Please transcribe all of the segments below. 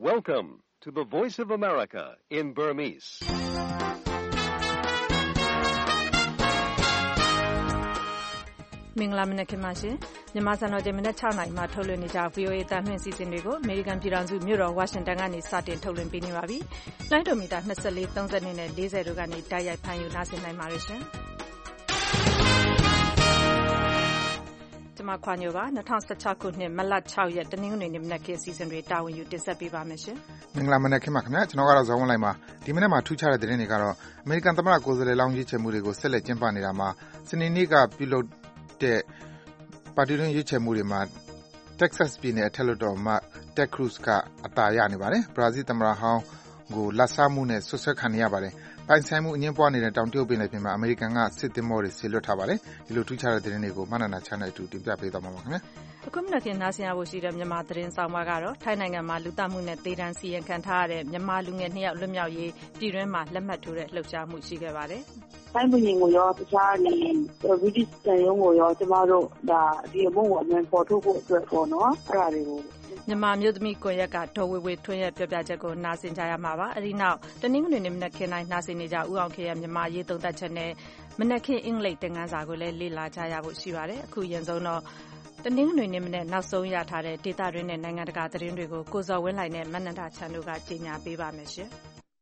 Welcome to the Voice of America in Burmese. ။မင်္ဂလာမနက်ခင်းပါရှင်။မြန်မာစံတော်ချိန်မနက်6:00 နာရီမှထုတ်လွှင့်နေကြ VOA တန်လှည့်အစီအစဉ်တွေကိုအမေရိကန်ပြည်ထောင်စုမြို့တော်ဝါရှင်တန်ကနေစတင်ထုတ်လွှင့်ပေးနေပါပြီ။လိုင်းဒိုမီတာ24, 32နဲ့40တို့ကနေတိုက်ရိုက်ဖမ်းယူနားဆင်နိုင်ပါတယ်ရှင်။ကျွန်မခွာညိုပါ2016ခုနှစ်မတ်လ6ရက်တနင်္ဂနွေနေ့မနက်ခင်းအစီအစဉ်တွေတာဝန်ယူတင်ဆက်ပေးပါမယ်ရှင်။မင်္ဂလာမနက်ခင်းပါခင်ဗျာ။ကျွန်တော်ကတော့ဇော်ဝင်းလိုက်ပါ။ဒီမနက်မှာထူးခြားတဲ့သတင်းတွေကတော့အမေရိကန်သမ္မတကိုယ်စားလှယ်လောင်းရွေးချယ်မှုတွေကိုဆက်လက်ကျင်းပနေတာမှာစနေနေ့ကပြုလုပ်တဲ့ပါတီတွင်းရွေးချယ်မှုတွေမှာ Texas ပြည်နယ်အထက်လွှတ်တော်အမတ် Ted Cruz ကအသာရနေပါတယ်။ဘရာဇီးသမ္မတဟောင်းကိုလာဘ်စားမှုနဲ့စွပ်စွဲခံနေရပါတယ်။ပိုင်ဆိုင်မှုအငြင်းပွားနေတဲ့တောင်တရုတ်ပင်လယ်ပြင်မှာအမေရိကန်ကစစ်သင်္ဘောတွေစေလွှတ်ထားပါတယ်။ဒီလိုထူးခြားတဲ့သတင်းတွေကိုမနန္ဒာချမ်းနဲ့အတူတင်ပြပေးသွားမှာပါခင်ဗျာ။အခုမနက်ခင်းနားဆင်ရဖို့ရှိတဲ့မြန်မာသတင်းဆောင်ပါကတော့ထိုင်းနိုင်ငံမှာလူသတ်မှုနဲ့သေဒဏ်စီရင်ခံထားရတဲ့မြန်မာလူငယ်2ယောက်လွတ်မြောက်ရေးပြည်တွင်းမှာလက်မှတ်ထိုးတဲ့လှုပ်ရှားမှုရှိခဲ့ပါတယ်။တိုင်းပြည်ကိုရောတခြားဒီ British တန်ရုံးကိုရောကျမတို့ဒါဒီအမှုကိုအမြန်ပေါ်ထုတ်ဖို့အတွက်ပေါ့နော်အဲ့ဒါတွေကိုမြန်မာမျိုးသမီးကွန်ရက်ကဒေါ်ဝေဝေထွန်းရဲ့ပြောပြချက်ကိုနားဆင်ကြရမှာပါ။အဲဒီနောက်တနင်္ဂနွေနေ့မနက်ခင်းတိုင်းနားဆင်နေကြဦးအောင်ခေရဲ့မြန်မာရေးသုံးသပ်ချက်နဲ့မနက်ခင်းအင်္ဂလိပ်သင်ခန်းစာကိုလည်းလေ့လာကြရဖို့ရှိပါတယ်။အခုရင်ဆုံးတော့တနင်္ဂနွေနေ့မနက်နောက်ဆုံးရထားတဲ့ဒေသတွင်းနဲ့နိုင်ငံတကာသတင်းတွေကိုကိုဇော်ဝင်းလှိုင်နဲ့မနန္ဒာချန်တို့ကကြေညာပေးပါမယ်ရှင်။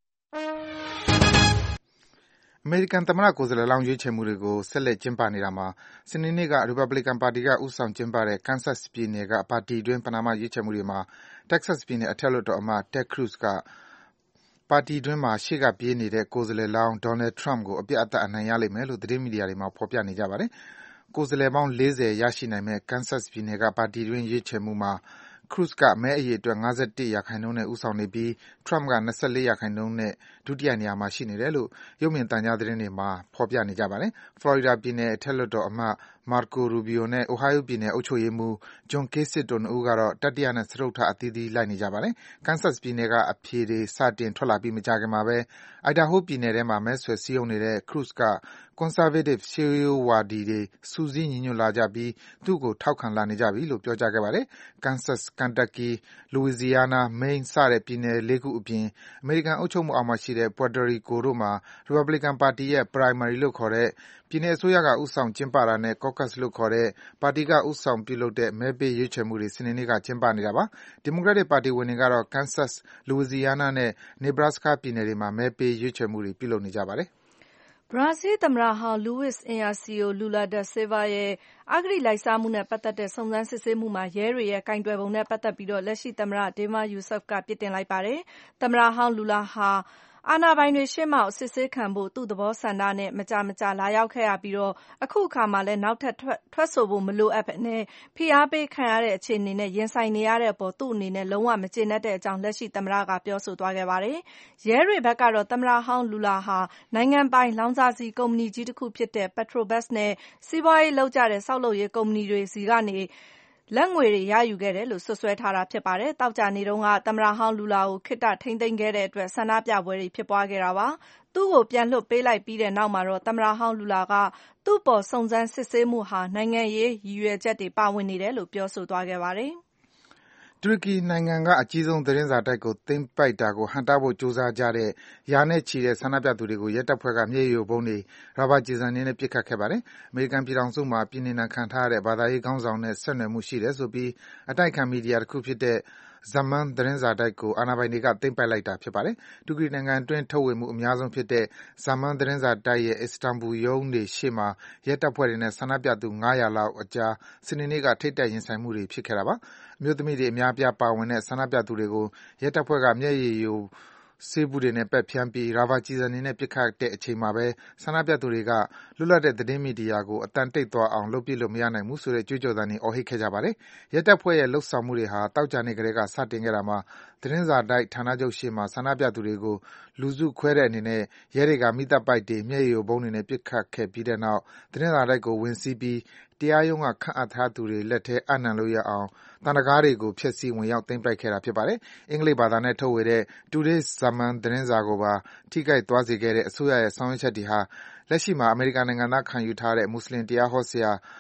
အမေရိကန်သမ္မတကိုယ်စားလှယ်လောင်းရွေးချယ်မှုတွေကိုဆက်လက်ကျင်းပနေတာမှာစနေနေ့ကရီပတ်ဘလီကန်ပါတီကဦးဆောင်ကျင်းပတဲ့ Kansas ပြည်နယ်ကပါတီတွင်းပဏာမရွေးချယ်မှုတွေမှာ Texas ပြည်နယ်အထက်လွှတ်တော်အမတ် Ted Cruz ကပါတီတွင်းမှာရှေ့ကပြေးနေတဲ့ကိုယ်စားလှယ်လောင်း Donald Trump ကိုအပြတ်အသတ်အနိုင်ရလိမ့်မယ်လို့သတင်းမီဒီယာတွေမှာဖော်ပြနေကြပါတယ်။ကိုယ်စားလှယ်ပေါင်း40ရရှိနိုင်မယ့် Kansas ပြည်နယ်ကပါတီတွင်းရွေးချယ်မှုမှာCruz ကမဲအရေအတွက်51%နဲ့ဦးဆောင်နေပြီး Trump က24%နဲ့ဒုတိယနေရာမှာရှိနေတယ်လို့ရုပ်မြင်သံကြားသတင်းတွေမှာဖော်ပြနေကြပါတယ်။ Florida ပြည်နယ်အထက်လွှတ်တော်အမတ် Marco Rubio နဲ့ Ohio ပြည်နယ်အုပ်ချုပ်ရေးမှူး John Kasich တို့နှစ်ဦးကတော့တတိယနဲ့စတုတ္ထအသီးသီးလိုက်နေကြပါတယ်။ Kansas ပြည်နယ်ကအဖြေတွေစတင်ထွက်လာပြီးမကြာခင်မှာပဲ Idaho ပြည်နယ်ထဲမှာမဲဆွယ်စည်းရုံးနေတဲ့ Cruz က Conservative ရှေးရိုးဝါဒီတွေစုစည်းညီညွတ်လာကြပြီးသူ့ကိုထောက်ခံလာနေကြပြီလို့ပြောကြားခဲ့ပါတယ်။ Kansas, Kentucky, Louisiana, Maine စတဲ့ပြည်နယ် 4 ခုအပြင်အမေရိကန်အုပ်ချုပ်မှုအောက်မှာရှိတဲ့ Puerto Rico တို့မှာ Republican ပါတီရဲ့ Primary လို့ခေါ်တဲ့ပြည်နယ်အစိုးရကဦးဆောင်ကျင်းပတာနဲ့ Caucus လို့ခေါ်တဲ့ပါတီကဦးဆောင်ပြုလုပ်တဲ့မဲပေးရွေးချယ်မှုတွေစနေနေ့ကကျင်းပနေတာပါ။ Democratic ပါတီဝင်တွေကတော့ Kansas, Louisiana နဲ့ Nebraska ပြည်နယ်တွေမှာမဲပေးရွေးချယ်မှုတွေပြုလုပ်နေကြပါတယ်။ဘရာဇီးသမ္မတဟောင်း Luiz Inacio Lula da Silva ရဲ့အဂတိလိုက်စားမှုနဲ့ပတ်သက်တဲ့စုံစမ်းစစ်ဆေးမှုမှာရဲတွေရဲ့ကိုင်တွယ်ပုံနဲ့ပတ်သက်ပြီးလက်ရှိသမ္မတ Dilma Rousseff ကပြစ်တင်လိုက်ပါတယ်။သမ္မတဟောင်း Lula ဟာအာဏာပိုင်တွေရှေ့မှောက်အစစ်ဆေးခံဖို့သူ့သဘောဆန္ဒနဲ့မကြာမကြာလာရောက်ခဲ့ရပြီးအခုအခါမှာလည်းနောက်ထပ်ထွက်ဆိုဖို့မလိုအပ်ဘဲဖိအားပေးခံရတဲ့အခြေအနေနဲ့ရင်ဆိုင်နေရတဲ့အပေါ်သူ့အနေနဲ့လုံးဝမကျေနပ်တဲ့အကြောင်းလက်ရှိသမ္မတကပြောဆိုသွားခဲ့ပါတယ်။ရဲတွေဘက်ကတော့သမ္မတဟောင်း Lula ဟာနိုင်ငံပိုင်လောင်စာဆီကုမ္ပဏီကြီးတစ်ခုဖြစ်တဲ့ Petrobras နဲ့စီးပွားရေးလုပ်ကြတဲ့ဆောက်လုပ်ရေးကုမ္ပဏီတွေဆီကနေလက်ငွေတွေရယူခဲ့တယ်လို့စွပ်စွဲထားတာဖြစ်ပါတယ်။သောကြာနေ့တုန်းကသမ္မတဟောင်း Lula ကိုခေတ္တထိန်းသိမ်းခဲ့တဲ့အတွက်ဆန္ဒပြပွဲတွေဖြစ်ပွားခဲ့တာပါ။သူ့ကိုပြန်လွှတ်ပေးလိုက်ပြီးတဲ့နောက်မှာတော့သမ္မတဟောင်း Lula ကသူ့အပေါ်စုံစမ်းစစ်ဆေးမှုဟာနိုင်ငံရေးရည်ရွယ်ချက်တွေပါဝင်နေတယ်လို့ပြောဆိုသွားခဲ့ပါတယ်။တူရကီနိုင်ငံကအကြီးဆုံးသတင်းစာတိုက်ကိုသိမ်းပိုက်တာကိုဟန့်တားဖို့ကြိုးစားကြတဲ့ရာနဲ့ချီတဲ့ဆန္ဒပြသူတွေကိုရဲတပ်ဖွဲ့ကမျက်ရည်ယိုဗုံးတွေရာဘာကျည်ဆံတွေနဲ့ပစ်ခတ်ခဲ့ပါတယ်။အမေရိကန်ပြည်ထောင်စုမှာပြည်နှင်ဒဏ်ခံထားရတဲ့ဘာသာရေးခေါင်းဆောင်နဲ့ဆက်နွယ်မှုရှိတယ်ဆိုပြီးအတိုက်အခံမီဒီယာတစ်ခုဖြစ်တဲ့Zaman သတင်းစာတိုက်ကိုအာဏာပိုင်တွေကသိမ်းပိုက်လိုက်တာဖြစ်ပါတယ်။တူရကီနိုင်ငံအတွင်းထုတ်ဝေမှုအများဆုံးဖြစ်တဲ့ Zaman သတင်းစာတိုက်ရဲ့ Istanbul ရုံးတွေရှေ့မှာရဲတပ်ဖွဲ့တွေနဲ့ဆန္ဒပြသူ900လောက်အကြားစနေနေ့ကထိပ်တိုက်ရင်ဆိုင်မှုတွေဖြစ်ခဲ့တာပါ။အမျိုးသမီးတွေအများအပြားပါဝင်တဲ့ဆန္ဒပြသူတွေကိုရဲတပ်ဖွဲ့ကမျက်ရည်ယိုဆေးဘူးတွေနဲ့ပက်ဖြန်းပြီးရာဘာကျည်ဆံတွေနဲ့ပစ်ခတ်တဲ့အချိန်မှာပဲဆန္ဒပြသူတွေကလွတ်လပ်တဲ့သတင်းမီဒီယာကိုအသံတိတ်သွားအောင်လုပ်ပစ်လို့မရနိုင်ဘူးဆိုတဲ့ကြွေးကြော်သံတွေအော်ဟစ်ခဲ့ကြပါတယ်။ရဲတပ်ဖွဲ့ရဲ့လုပ်ဆောင်မှုတွေဟာသောကြာနေ့ကတည်းကစတင်ခဲ့တာမှာသတင်းစာတိုက်ဌာနချုပ်ရှေ့မှာဆန္ဒပြသူတွေကိုလူစုခွဲတဲ့အနေနဲ့ရဲတွေကမီးသတ်ပိုက်တွေမျက်ရည်ယိုဗုံးတွေနဲ့ပစ်ခတ်ခဲ့ပြီးတဲ့နောက်သတင်းစာတိုက်ကိုဝင်စီးပြီးတရားရုံးကခန့်အပ်ထားသူတွေလက်ထဲအပ်နှံလို့ရအောင်သံတံခါးတွေကိုဖျက်ဆီးဝင်ရောက်သိမ်းပိုက်ခဲ့တာဖြစ်ပါတယ်။အင်္ဂလိပ်ဘာသာနဲ့ထုတ်ဝေတဲ့ Today's Zaman သတင်းစာကိုပါထိခိုက်သွားစေခဲ့တဲ့အစိုးရရဲ့ဆောင်ရွက်ချက်တွေဟာလက်ရှိမှာအမေရိကန်နိုင်ငံသားခံယူထားတဲ့မွတ်ဆလင်တရားဟောဆရာ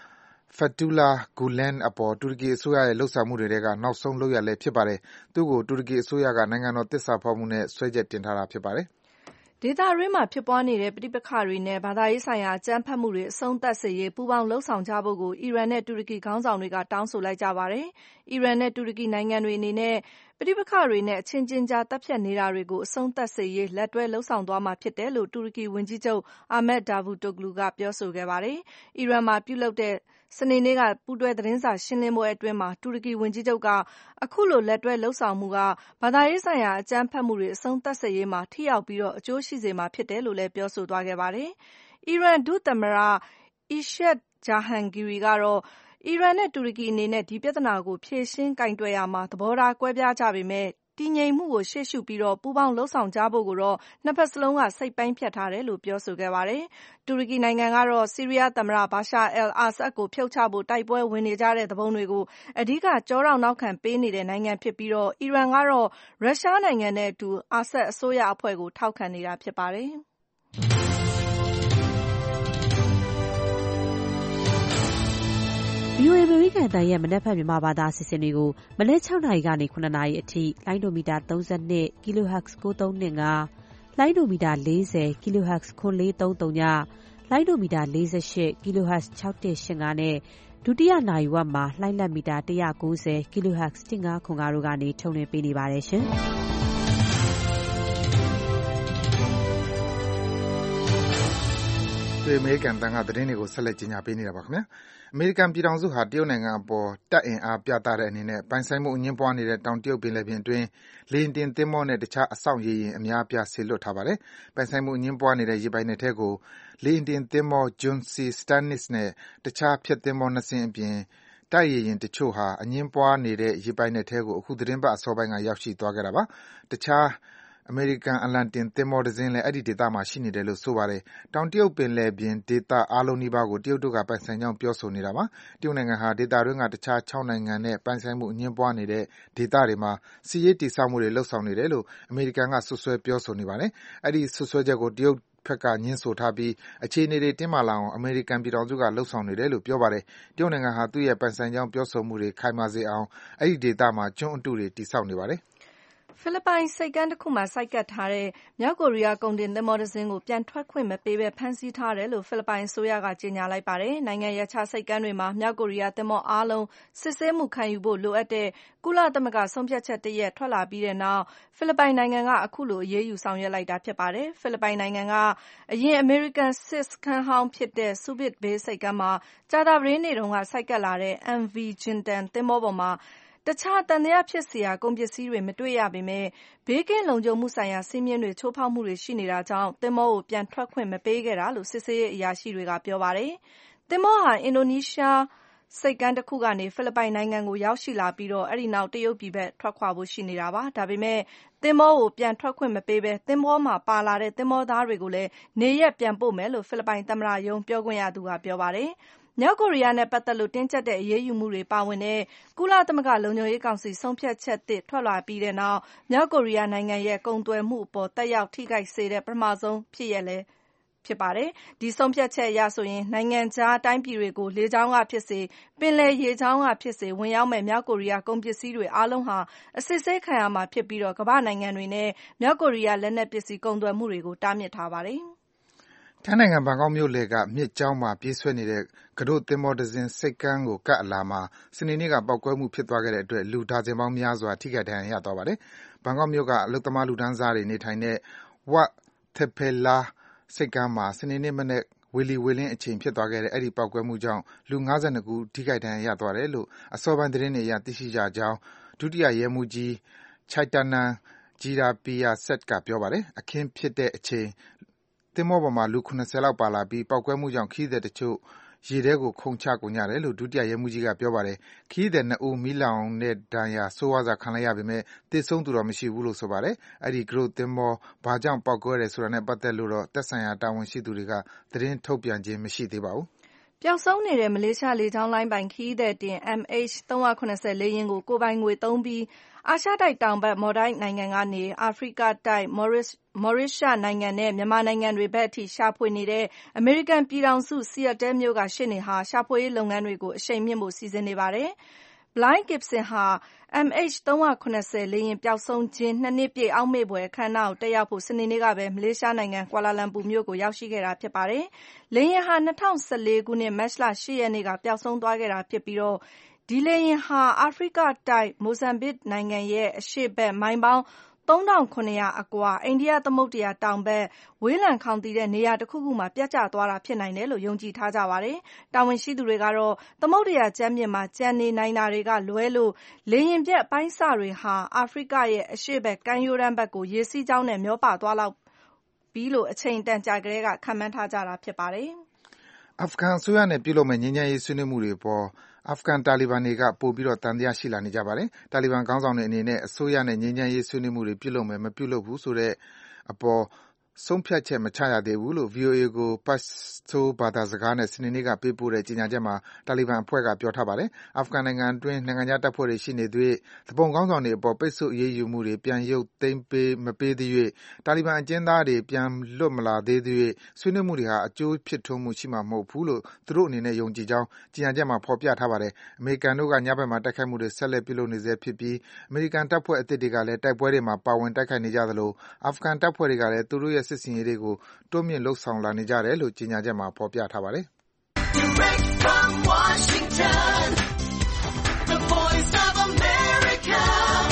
Fethullah Gulen အပေါ်တူရကီအစိုးရရဲ့လုပ်ဆောင်မှုတွေထဲကနောက်ဆုံးလုပ်ရပ်လည်းဖြစ်ပါတယ်။သူ့ကိုတူရကီအစိုးရကနိုင်ငံတော်သစ္စာဖောက်မှုနဲ့စွဲချက်တင်ထားတာဖြစ်ပါတယ်။ဒေသတွင်းမှာဖြစ်ပွားနေတဲ့ပဋိပက္ခတွေနဲ့ဘာသာရေးဆိုင်ရာအကြမ်းဖက်မှုတွေအဆုံးသတ်စေရေးပူးပေါင်းလုပ်ဆောင်ကြဖို့ကိုအီရန်နဲ့တူရကီခေါင်းဆောင်တွေကတောင်းဆိုလိုက်ကြပါတယ်။အီရန်နဲ့တူရကီနိုင်ငံတွေအနေနဲ့ပဋိပက္ခတွေနဲ့အချင်းချင်းကြားသတ်ဖြတ်နေတာတွေကိုအဆုံးသတ်စေရေးလက်တွဲလုပ်ဆောင်သွားမှာဖြစ်တယ်လို့တူရကီဝန်ကြီးချုပ် Ahmet Davutoglu ကပြောဆိုခဲ့ပါတယ်။အီရန်မှာပြုလုပ်တဲ့စနေနေ့ကပူးတွဲသတင်းစာရှင်းလင်းပွဲအတွင်းမှာတူရကီဝန်ကြီးချုပ်ကအခုလိုလက်တွဲလုပ်ဆောင်မှုကဘာသာရေးဆိုင်ရာအကြမ်းဖက်မှုတွေအဆုံးသတ်စေရေးမှာထိရောက်ပြီးအကျိုးရှိစေမှာဖြစ်တယ်လို့လည်းပြောဆိုသွားခဲ့ပါတယ်။အီရန်ဒုသမ္မတ Eshad Jahangiri ကတော့အီရန်နဲ့တူရကီအနေနဲ့ဒီပြဿနာကိုဖြေရှင်းကိုင်တွယ်ရာမှာသဘောထားကွဲပြားကြပေမဲ့တည်ငြိမ်မှုကိုရှေ့ရှုပြီးပူးပေါင်းလုပ်ဆောင်ကြဖို့ကိုတော့နှစ်ဖက်စလုံးကစိတ်ပိုင်းဖြတ်ထားတယ်လို့ပြောဆိုခဲ့ပါတယ်။တူရကီနိုင်ငံကတော့ဆီးရီးယားသမ္မတ Bashar al-Assad ကိုဖြုတ်ချဖို့တိုက်ပွဲဝင်နေကြတဲ့သူပုန်တွေကိုအဓိကကျောထောက်နောက်ခံပေးနေတဲ့နိုင်ငံဖြစ်ပြီးအီရန်ကတော့ရုရှားနိုင်ငံနဲ့အတူ Assad အစိုးရအဖွဲ့ကိုထောက်ခံနေတာဖြစ်ပါတယ်။ VOA အမေရိကန်အသံရဲ့မနက်ဖြန်မြန်မာဘာသာအစီအစဉ်တွေကိုမနက် 6 နာရီကနေ 9 နာရီအထိလိုင်းဒိုမီတာ 32 kHz 9325 လိုင်းဒိုမီတာ 40 kHz 9430ည လိုင်းဒိုမီတာ 48 kHz 6185နဲ့ဒုတိယနာရီဝက်မှာလှိုင်းလက်မီတာ 190 kHz 1505တို့ကနေထုတ်လွှင့်ပေးနေပါတယ်ရှင်။အမေရိကန်တန်ကသတင်းတွေကိုဆက်လက်ကြီးညာပေးနေတာပါခင်ဗျာအမေရိကန်ပြည်ထောင်စုဟာတရုတ်နိုင်ငံအပေါ်တပ်အင်အားပြသတဲ့အနေနဲ့ပိုင်ဆိုင်မှုအငင်းပွားနေတဲ့တောင်တရုတ်ပင်လယ်ပြင်အတွင်းလေယာဉ်တင်သင်္ဘောနဲ့တခြားအဆောက်ရေယာဉ်အများအပြားစေလွှတ်ထားပါတယ်ပိုင်ဆိုင်မှုအငင်းပွားနေတဲ့ရေပိုင်နက်ထဲကိုလေယာဉ်တင်သင်္ဘော John C. Stannis နဲ့တခြားဖျက်သင်္ဘော2စင်းအပြင်တိုက်ရေယာဉ်တချို့ဟာအငင်းပွားနေတဲ့ရေပိုင်နက်ထဲကိုအခုသတင်းပတ်အစောပိုင်းကရောက်ရှိသွားခဲ့တာပါတခြားအမေရိကန်အလံတင်သင်္ဘောတစ်စင်းလည်းအဲဒီဒေသမှာရှိနေတယ်လို့ဆိုပါတယ်။တောင်တရုတ်ပင်လယ်ပြင်ဒေသအားလုံးနီးပါးကိုတရုတ်တို့ကပိုင်ဆိုင်ကြောင်းပြောဆိုနေတာပါ။တရုတ်နိုင်ငံဟာဒေသတွင်းကတခြား6နိုင်ငံနဲ့ပိုင်ဆိုင်မှုအငြင်းပွားနေတဲ့ဒေသတွေမှာစစ်ရေးတည်ဆောက်မှုတွေလုပ်ဆောင်နေတယ်လို့အမေရိကန်ကစွပ်စွဲပြောဆိုနေပါတယ်။အဲဒီစွပ်စွဲချက်ကိုတရုတ်ဘက်ကငြင်းဆိုထားပြီးအခြေအနေတွေတင်းမာလာအောင်အမေရိကန်ပြည်ထောင်စုကလှုံ့ဆော်နေတယ်လို့ပြောပါတယ်။တရုတ်နိုင်ငံဟာသူ့ရဲ့ပိုင်ဆိုင်ကြောင်းပြောဆိုမှုတွေခိုင်မာစေအောင်အဲဒီဒေသမှာကျွန်းအတုတွေတည်ဆောက်နေပါတယ်။ဖိလစ်ပိုင်ဆိပ်ကမ်းတစ်ခုမှာဆိုက်ကပ်ထားတဲ့မြောက်ကိုရီးယားကုန်တင်သင်္ဘောတစ်စင်းကိုပြန်ထွက်ခွင့်မပေးဘဲဖမ်းဆီးထားတယ်လို့ဖိလစ်ပိုင်အစိုးရကကြေညာလိုက်ပါတယ်။နိုင်ငံရပ်ခြားဆိပ်ကမ်းတွေမှာမြောက်ကိုရီးယားသင်္ဘောအားလုံးစစ်ဆေးမှုခံယူဖို့လိုအပ်တဲ့ကုလသမဂ္ဂဆုံးဖြတ်ချက်တစ်ရပ်ထွက်လာပြီးတဲ့နောက်ဖိလစ်ပိုင်နိုင်ငံကအခုလိုအရေးယူဆောင်ရွက်လိုက်တာဖြစ်ပါတယ်။ဖိလစ်ပိုင်နိုင်ငံကအရင်အမေရိကန်စစ်စခန်းဟောင်းဖြစ်တဲ့ Subic Bay ဆိပ်ကမ်းမှာကြာသပတေးနေ့တုန်းကဆိုက်ကပ်လာတဲ့ MV Jintan သင်္ဘောပေါ်မှာတခြားသံသယဖြစ်စရာကုန်ပစ္စည်းတွေမတွေ့ရပေမဲ့ဘေးကင်းလုံခြုံမှုဆိုင်ရာစည်းမျဉ်းတွေချိုးဖောက်မှုတွေရှိနေတာကြောင့်သင်္ဘောကိုပြန်ထွက်ခွင့်မပေးခဲ့တာလို့စစ်ဆေးရေးအရာရှိတွေကပြောပါတယ်။သင်္ဘောဟာအင်ဒိုနီးရှားဆိပ်ကမ်းတစ်ခုကနေဖိလစ်ပိုင်နိုင်ငံကိုရောက်ရှိလာပြီးအဲဒီနောက်တရုတ်ပြည်ဘက်ထွက်ခွာဖို့ရှိနေတာပါ။ဒါပေမဲ့သင်္ဘောကိုပြန်ထွက်ခွင့်မပေးဘဲသင်္ဘောမှာပါလာတဲ့သင်္ဘောသားတွေကိုလည်းနေရပ်ပြန်ပို့မယ်လို့ဖိလစ်ပိုင်သမ္မတရုံးပြောခွင့်ရသူကပြောပါတယ်။မြောက်ကိုရီးယားနဲ့ပတ်သက်လို့တင်းကျပ်တဲ့အရေးယူမှုတွေပါဝင်တဲ့ကုလသမဂ္ဂလုံခြုံရေးကောင်စီဆုံးဖြတ်ချက်သစ်ထွက်လာပြီးတဲ့နောက်မြောက်ကိုရီးယားနိုင်ငံရဲ့ကုန်သွယ်မှုအပေါ်သက်ရောက်ထိခိုက်စေတဲ့ပထမဆုံးဖြစ်ရပ်လည်းဖြစ်ပါတယ်။ဒီဆုံးဖြတ်ချက်အရဆိုရင်နိုင်ငံခြားတိုင်းပြည်တွေကိုလေကြောင်းကဖြစ်စေပင်လယ်ရေကြောင်းကဖြစ်စေဝင်ရောက်မဲ့မြောက်ကိုရီးယားကုန်ပစ္စည်းတွေအားလုံးဟာအစစ်ဆေးခံရမှာဖြစ်ပြီးကမ္ဘာ့နိုင်ငံတွေနဲ့မြောက်ကိုရီးယားလက်နက်ပစ္စည်းကုန်သွယ်မှုတွေကိုတားမြစ်ထားပါတယ်။ထိုင်းနိုင်ငံဘန်ကောက်မြို့လယ်ကမြစ်ကြောင်းမှာပြေးဆွဲနေတဲ့ကတို့သင်္ဘောတစ်စင်းဆိပ်ကမ်းကိုကပ်အလာမှာစနေနေ့ကပေါက်ကွဲမှုဖြစ်သွားခဲ့တဲ့အတွက်လူဒါဇင်ပေါင်းများစွာထိခိုက်ဒဏ်ရာရသွားပါတယ်။ဘန်ကောက်မြို့ကအလုပ်သမားလူတန်းစားတွေနေထိုင်တဲ့ Wat Thepela ဆိပ်ကမ်းမှာစနေနေ့မနက်ဝေလီဝေလင်းအချိန်ဖြစ်သွားခဲ့တဲ့အဲဒီပေါက်ကွဲမှုကြောင့်လူ52ဦးထိခိုက်ဒဏ်ရာရသွားတယ်လို့အစောပိုင်းသတင်းတွေအရသိရှိကြကြောင်းဒုတိယရဲမှူးကြီး Chaitanan Jiraipiaset ကပြောပါတယ်။အခင်းဖြစ်တဲ့အချိန်သင်္ဘောပေါ်မှာလူ70လောက်ပါလာပြီးပေါက်ကွဲမှုကြောင့်ခရီးသည်တချို့ရေထဲကိုခုန်ချကုန်ကြတယ်လို့ဒုတိယရဲမှူးကြီးကပြောပါတယ်။ခရီးသည်2ဦးမီးလောင်တဲ့ဒဏ်ရာဆိုးဝါးစွာခံလိုက်ရပေမဲ့သေဆုံးသူတော့မရှိဘူးလို့ဆိုပါတယ်။အဲဒီကတို့သင်္ဘောဘာကြောင့်ပေါက်ကွဲတယ်ဆိုတာနဲ့ပတ်သက်လို့တော့သက်ဆိုင်ရာတာဝန်ရှိသူတွေကသတင်းထုတ်ပြန်ခြင်းမရှိသေးပါဘူး။ပျောက်ဆုံးနေတဲ့မလေးရှားလေကြောင်းလိုင်းပိုင်ခရီးသည်တင် MH370 လေယာဉ်ကိုကိုယ်ပိုင်ငွေသုံးပြီးအာရှတိုက်တောင်ဘက်မော်ဒိုက်နိုင်ငံကနေအာဖရိကတိုက်မော်ရေးရှားနိုင်ငံနဲ့မြန်မာနိုင်ငံတွေဘက်အထိရှာဖွေနေတဲ့အမေရိကန်ပြည်ထောင်စုဆီယက်တဲမြို့ကရှေ့နေဟာရှာဖွေရေးလုပ်ငန်းတွေကိုအရှိန်မြှင့်ဖို့စီစဉ်နေပါတယ်။ Blythe Gibson ဟာ MH370 လေယာဉ်ပျောက်ဆုံးခြင်း2 နှစ်ပြည့်အောက်မေ့ဖွယ်အခမ်းအနားကိုတက်ရောက်ဖို့စနေနေ့ကပဲမလေးရှားနိုင်ငံကွာလာလမ်ပူမြို့ကိုရောက်ရှိခဲ့တာဖြစ်ပါတယ်။လေယာဉ်ဟာ2014ခုနှစ်မတ်လ8ရက်နေ့ကပျောက်ဆုံးသွားခဲ့တာဖြစ်ပြီးဒီလေယာဉ်ဟာအာဖရိကတိုက်မိုဇမ်ဘစ်နိုင်ငံရဲ့အရှေ့ဘက်မိုင်ပေါင်း3700အကွာအိန္ဒိယသမုဒ္ဒရာတောင်ဘက်ဝေးလံခေါင်သီတဲ့နေရာတစ်ခုခုမှာပြတ်ကျသွားတာဖြစ်နိုင်တယ်လို့ယုံကြည်ထားကြပါတယ်။တာဝန်ရှိသူတွေကတော့သမုဒ္ဒရာကြမ်းမြစ်မှာကျန်နေနိုင်တာတွေကလွဲလို့လေယာဉ်ပျက်အပိုင်းအစတွေဟာအာဖရိကရဲ့အရှေ့ဘက်ကမ်းရိုးတန်းဘက်ကိုရေစီးကြောင်းနဲ့မျောပါသွားလောက်ပြီလို့အချိန်တန်ကြာကတည်းကခန့်မှန်းထားကြတာဖြစ်ပါတယ်။အာဖဂန်အစိုးရနဲ့ပြုလုပ်မယ့်ငြိမ်းချမ်းရေးဆွေးနွေးမှုတွေအပေါ်အာဖဂန်တာလီဘန်တွေကပိုပြီးသံသယရှိလာနေကြပါတယ်။တာလီဘန်ခေါင်းဆောင်တွေအနေနဲ့အစိုးရနဲ့ငြိမ်းချမ်းရေးဆွေးနွေးမှုတွေပြုလုပ်မယ်မပြုလုပ်ဘူးဆိုတဲ့အပေါ်ဆုံးဖြတ်ချက်မချရသေးဘူးလို့ VOA ကို Pashto ဘာသာစကားနဲ့စနေနေ့ကပေးပို့တဲ့ကြေညာချက်မှာတာလီဘန်အဖွဲ့ကပြောထားပါတယ်။အာဖဂန်နိုင်ငံအတွင်းနိုင်ငံခြားတပ်ဖွဲ့တွေရှိနေသရွေ့သူပုန်ခေါင်းဆောင်တွေအပေါ်ပိတ်ဆို့အရေးယူမှုတွေပြန်ရုပ်သိမ်းမပေးသရွေ့တာလီဘန်အကျဉ်းသားတွေပြန်လွတ်မလာသေးသရွေ့ဆွေးနွေးမှုတွေဟာအကျိုးဖြစ်ထွန်းမှုရှိမှာမဟုတ်ဘူးလို့သူတို့အနေနဲ့ယုံကြည်ကြောင်းကြေညာချက်မှာဖော်ပြထားပါတယ်။အမေရိကန်တို့ကညဘက်မှာတိုက်ခိုက်မှုတွေဆက်လက်ပြုလုပ်နေဆဲဖြစ်ပြီးအမေရိကန်တပ်ဖွဲ့အသစ်တွေကလည်းတိုက်ပွဲတွေမှာပါဝင်တိုက်ခိုက်နေကြသလိုအာဖဂန်တပ်ဖွဲ့တွေကလည်းသူတို့ရဲ့စစ်ဆင်ရေးတွေကိုတိုးမြင့်လုပ်ဆောင်လာနေကြတယ်လို့ကြေညာချက်မှာဖော်ပြထားပါတယ်။ Direct from Washington, the Voice of America,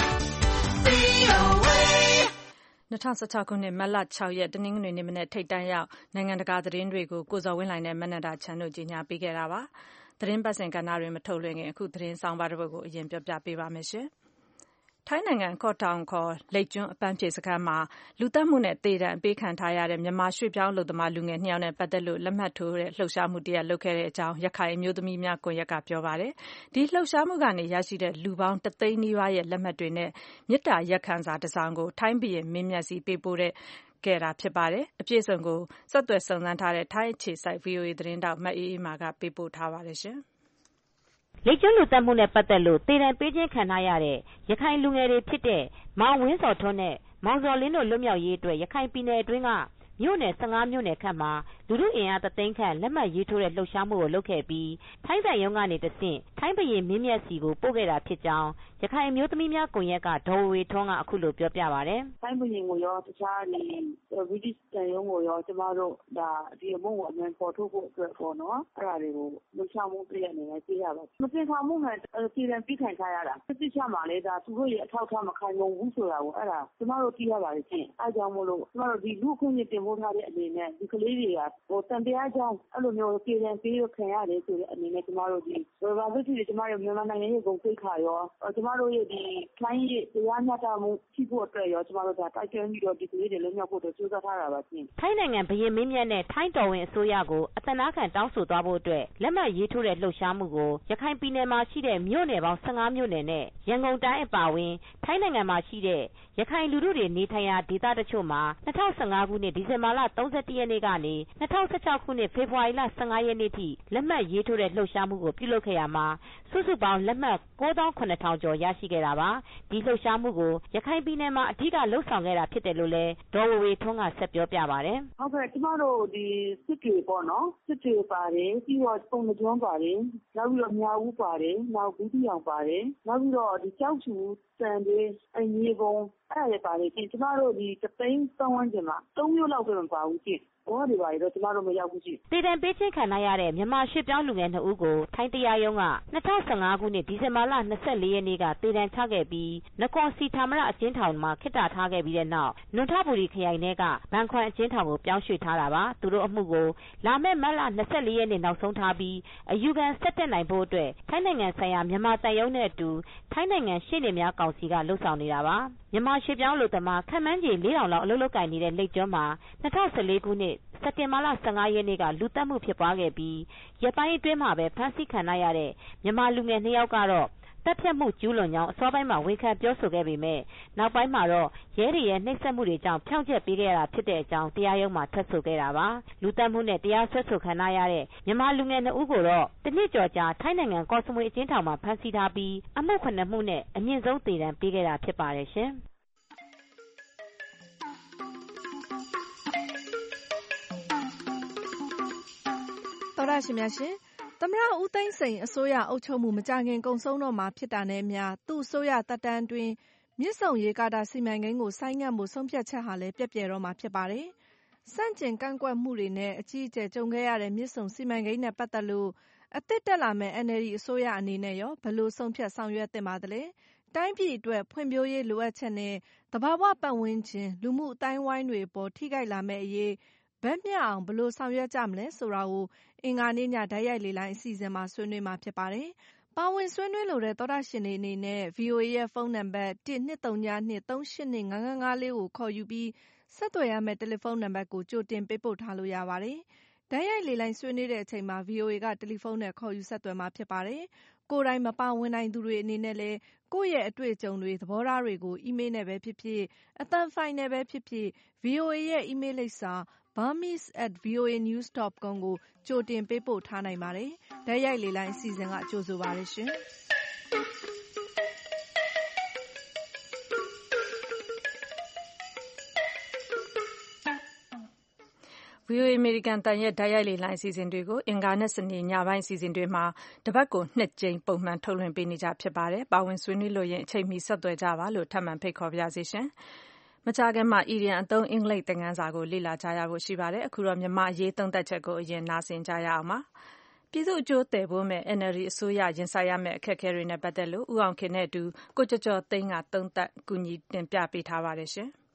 VOA 2016ခုနှစ်မတ်လ6ရက်တနင်္ဂနွေနေ့မနက်ထိပ်တန်းရောက်နိုင်ငံတကာသတင်းတွေကိုကိုဇော်ဝင်းလှိုင်နဲ့မနန္ဒာချမ်းတို့ကြီးညာပေးခဲ့တာပါ။သတင်းပတ်စဉ်ကဏ္ဍတွေမထုတ်လွှင့်ခင်အခုသတင်းဆောင်ပါတစ်ပုဒ်ကိုအရင်ပြောပြပေးပါမယ်ရှင်။ထိုင်းနိုင်ငံကော့တောင်ခေါ်လိပ်ကျွန်းအပန်းဖြေစခန်းမှာလူသတ်မှုနဲ့သေဒဏ်အပေးခံထားရတဲ့မြန်မာရွှေ့ပြောင်းအလုပ်သမားလူငယ်2ယောက်နဲ့ပတ်သက်လို့လက်မှတ်ထိုးတဲ့လှုပ်ရှားမှုတစ်ရပ်လုပ်ခဲ့တဲ့အကြောင်းရခိုင်အမျိုးသမီးများကွန်ရက်ကပြောပါတယ်။ဒီလှုပ်ရှားမှုကနေရရှိတဲ့လူပေါင်း1သိန်းနီးပါးရဲ့လက်မှတ်တွေနဲ့မေတ္တာရပ်ခံစာတစ်စောင်ကိုထိုင်းဘုရင်မင်းမြတ်စီပေးပို့ခဲ့တာဖြစ်ပါတယ်။အပြည့်အစုံကိုဆက်သွယ်စုံစမ်းထားတဲ့ထိုင်းအခြေစိုက် VOA သတင်းတောက်မအေးအေးမာကပေးပို့ထားပါတယ်ရှင်။လိပ်ကျွန်းလူသတ်မှုနဲ့ပတ်သက်လို့သေဒဏ်ပေးခြင်းခံထားရတဲ့ရခိုင်လူငယ်တွေဖြစ်တဲ့မောင်ဝင်းစော်ထွန်းနဲ့မောင်ဇော်လင်းတို့လွတ်မြောက်ရေးအတွက်ရခိုင်ပြည်နယ်အတွင်းကမြို့နယ်15မြို့နယ်ခန့်မှာလူထုအင်အား1သိန်းခန့်လက်မှတ်ရေးထိုးတဲ့လှုပ်ရှားမှုကိုလုပ်ခဲ့ပြီးထိုင်းနိုင်ငံကနေတဆင့်ထိုင်းဘုရင်မင်းမြတ်စီကိုပို့ခဲ့တာဖြစ်ကြောင်းရခိုင်အမျိုးသမီးများကွန်ရက်ကဒေါ်ဝေထွန်းကအခုလိုပြောပြပါတယ်။ထိုင်းဘုရင်ကိုရောတခြားဗြိတိသျှတန်ရုံးကိုရောကျမတို့ဒီအမှုကိုအမှန်ပေါ်ထုတ်ဖို့အတွက်ပေါ့နော်။အဲ့ဒါတွေကိုလှုပ်ရှားမှုတစ်ရပ်အနေနဲ့ပြရပါတယ်။မတင်ဆောင်မှုနဲ့ပြည်ရန်ပြီးခံထားရတာစစ်စစ်ချမှာလေသူတို့ရဲ့အထောက်အထားမခိုင်လုံဘူးဆိုတာကိုအဲ့ဒါကျမတို့သိရပါတယ်ရှင်။အဲ့ကြောင့်မို့လို့ကျမတို့ဒီလူ့အခွင့်အရေးတင်ဖို့ထားတဲ့အနေနဲ့ဒီကလေးတွေကတန်တရားကြောင့်အဲ့လိုမျိုးပြည်ရန်ပြီးခံရတယ်ဆိုတဲ့အနေနဲ့ကျမတို့ဒီဘာလို့ဒီကျမတို့မြန်မာနိုင်ငံရဲ့ဂုဏ်သိက္ခာရောကျမတို့ရဲ့ဒီထိုင်းရဲ့တရားမျှတမှုရှိဖို့အတွက်ရောကျမတို့တိုက်တွန်းပြီးတော့ဒီကလေးတွေလွတ်မြောက်ဖို့အတွက်ကြိုးစားထားတာပါရှင်။ထိုင်းနိုင်ငံဘုရင်မင်းမြတ်နဲ့ထိုင်းတော်ဝင်အစိုးရကိုအသနားခံတောင်းဆိုသွားဖို့အတွက်လက်မှတ်ရေးထိုးတဲ့လှုပ်ရှားမှုကိုရခိုင်ပြည်နယ်မှာရှိတဲ့မြို့နယ်ပေါင်း15မြို့နယ်နဲ့ရန်ကုန်တိုင်းအပါအဝင်ထိုင်းနိုင်ငံမှာရှိတဲ့ရခိုင်လူထုတွေနေထိုင်ရာဒေသတချို့မှာ2015ခုနှစ်ဒီဇင်ဘာလ31ရက်နေ့ကနေ2016ခုနှစ်ဖေဖော်ဝါရီလ15ရက်နေ့ထိလက်မှတ်ရေးထိုးတဲ့လှုပ်ရှားမှုကိုပြုလုပ်ခဲ့ရမှာစုစုပေါင်းလက်မှတ်9,700ကျော်ရရှိခဲ့တာပါ။ဒီလှုပ်ရှားမှုကိုရခိုင်ပြည်နယ်မှာအဓိကလှုပ်ဆောင်ခဲ့တာဖြစ်တယ်လို့လည်းဒေါ်ဝေထွန်းကဆက်ပြောပြပါတယ်။ဟုတ်ကဲ့ကျမတို့ဒီစစ်တွေပေါ့နော်စစ်တွေပါတယ်ပြီးတော့ပုံမကျွန်းပါတယ်နောက်ပြီးတော့မြောက်ဦးပါတယ်နောက်ဘူးတီအောင်ပါတယ်နောက်ပြီးတော့ဒီကြောက်ချူစံတွေအငြေပုံအဲ့ဒါတွေပါတယ်ကျမတို့ဒီတသိန်းသုံးဝန်းကျင်မှာ3မျိုးလောက်ပဲမပါဘူးကြည့်ဘောတွေပါတော့ကျမတို့မရောက်ဘူးကြည့်သေဒဏ်ပေးခြင်းခံရတဲ့မြန်မာရွှေ့ပြောင်းလူငယ်2ဦးကိုထိုင်းတရားရုံးက2015ခုနှစ်ဒီဇင်ဘာလ24ရက်နေ့ကသေဒဏ်ချခဲ့ပြီးနကွန်စီထာမရအကျဉ်းထောင်မှာခေတ္တထားခဲ့ပြီးတဲ့နောက်နွန်ထဘူရီခရိုင်ထဲကဘန်ခွမ်အကျဉ်းထောင်ကိုပြောင်းရွှေ့ထားတာပါသူတို့အမှုကိုလာမယ့်မတ်လ24ရက်နေ့နောက်ဆုံးထားပြီးအယူခံဆက်တက်နိုင်ဖို့အတွက်ထိုင်းနိုင်ငံဆိုင်ရာမြန်မာတပ်ရုံးနဲ့အတူထိုင်းနိုင်ငံရှေ့နေများကောင်စီကလှုပ်ဆောင်နေတာပါမြန်မာရွှေ့ပြောင်းလူသမားခန့်မှန်းခြေ4,000လောက်အလုပ်လုပ်ကိုင်နေတဲ့လိပ်ကျွန်းမှာ2014ခုနှစ်စက်တင်ဘာလ15ရက်နေ့ကလူသတ်မှုဖြစ်ပွားခဲ့ပြီးရက်ပိုင်းအတွင်းမှာပဲဖမ်းဆီးခံရတဲ့မြန်မာလူငယ်2ယောက်ကတော့တပ်ဖြတ်မှုကျူးလွန်ကြောင်းအစောပိုင်းမှာဝန်ခံပြောဆိုခဲ့ပေမဲ့နောက်ပိုင်းမှာတော့ရဲတွေရဲ့နှိပ်စက်မှုတွေကြောင့်ဖြောင့်ချက်ပေးခဲ့ရတာဖြစ်တဲ့အကြောင်းတရားရုံးမှာထွက်ဆိုခဲ့တာပါလူသတ်မှုနဲ့တရားစွဲဆိုခံရတဲ့မြန်မာလူငယ်2ဦးကိုတော့တစ်နှစ်ကျော်ကြာထိုင်းနိုင်ငံကော့စမွေအကျဉ်းထောင်မှာဖမ်းဆီးထားပြီးအမှု9မှုနဲ့အမြင့်ဆုံးသေဒဏ်ပေးခဲ့တာဖြစ်ပါတယ်ရှင်တော်တာရှင်များရှင်သမ္မတဦးသိန်းစိန်အစိုးရအုပ်ချုပ်မှုမကြာခင်ကုန်ဆုံးတော့မှာဖြစ်တာနဲ့အမျှသူ့အစိုးရသက်တမ်းအတွင်းမြစ်ဆုံရေကာတာစီမံကိန်းကိုဆိုင်းငံ့မှုဆုံးဖြတ်ချက်ဟာလည်းပြည့်ပြည့်တော့မှာဖြစ်ပါတယ်။စန့်ကျင်ကန့်ကွက်မှုတွေနဲ့အကြီးအကျယ်ကြုံခဲ့ရတဲ့မြစ်ဆုံစီမံကိန်းနဲ့ပတ်သက်လို့အသစ်တက်လာမဲ့ NLD အစိုးရအနေနဲ့ရောဘယ်လိုဆုံးဖြတ်ဆောင်ရွက်သင့်ပါသလဲ။တိုင်းပြည်အတွက်ဖွံ့ဖြိုးရေးလိုအပ်ချက်နဲ့သဘာဝပတ်ဝန်းကျင်လူမှုအတိုင်းဝိုင်းတွေအပေါ်ထိခိုက်လာမဲ့အရေးဘက်မျှအောင်ဘယ်လိုဆောင်ရွက်ကြမလဲဆိုတာကိုအင်္ဂါနေ့ညတိုက်ရိုက်လေလိုင်းအစီအစဉ်မှာဆွေးနွေးမှာဖြစ်ပါတယ်။ပါဝင်ဆွေးနွေးလိုတဲ့သောတာရှင်တွေအနေနဲ့ VOA ရဲ့ဖုန်းနံပါတ် 1202382555 ကိုခေါ်ယူပြီးဆက်သွယ်ရမယ့်တယ်လီဖုန်းနံပါတ်ကိုကြိုတင်ပေးပို့ထားလို့ရပါတယ်။တိုက်ရိုက်လေလိုင်းဆွေးနွေးတဲ့အချိန်မှာ VOA ကတယ်လီဖုန်းနဲ့ခေါ်ယူဆက်သွယ်မှာဖြစ်ပါတယ်။ကိုယ်တိုင်မပါဝင်နိုင်သူတွေအနေနဲ့လည်းကိုယ့်ရဲ့အတွေ့အကြုံတွေသဘောထားတွေကိုအီးမေးလ်နဲ့ပဲဖြစ်ဖြစ်အသံဖိုင်နဲ့ပဲဖြစ်ဖြစ် VOA ရဲ့အီးမေးလ်လိပ်စာ burmese@voanews.com ကိုကြိုတင်ပေးပို့ထားနိုင်ပါတယ်။တိုက်ရိုက်လေလိုင်းအစီအစဉ်ကကြိုဆိုပါရရှင်။ VOA အမေရိကန်အသံရဲ့တိုက်ရိုက်လေလိုင်းအစီအစဉ်တွေကိုအင်္ဂါနဲ့စနေညပိုင်းအစီအစဉ်တွေမှာတပတ်ကို2 ကြိမ်ပုံမှန်ထုတ်လွှင့်ပေးနေကြဖြစ်ပါတယ်။ပါဝင်ဆွေးနွေးလို့ရင်အချိန်မီဆက်သွယ်ကြပါလို့ထပ်မံဖိတ်ခေါ်ပါရစေရှင်။မကြာခင်မှာအီရန်အသုံးအင်္ဂလိပ်သင်ခန်းစာကိုလေ့လာကြရဖို့ရှိပါတယ်။အခုတော့မြန်မာအရေးသုံးသပ်ချက်ကိုအရင်နားဆင်ကြရအောင်ပါ။ပြည်သူ့အကျိုးတည်ဖို့မဲ့ NLD အစိုးရရင်ဆိုင်ရမယ့်အခက်အခဲတွေနဲ့ပတ်သက်လို့ဦးအောင်ခင်နဲ့အတူကိုကျော်ကျော်သိန်းကသုံးသပ်ကူညီတင်ပြပေးထားပါတယ်ရှင်။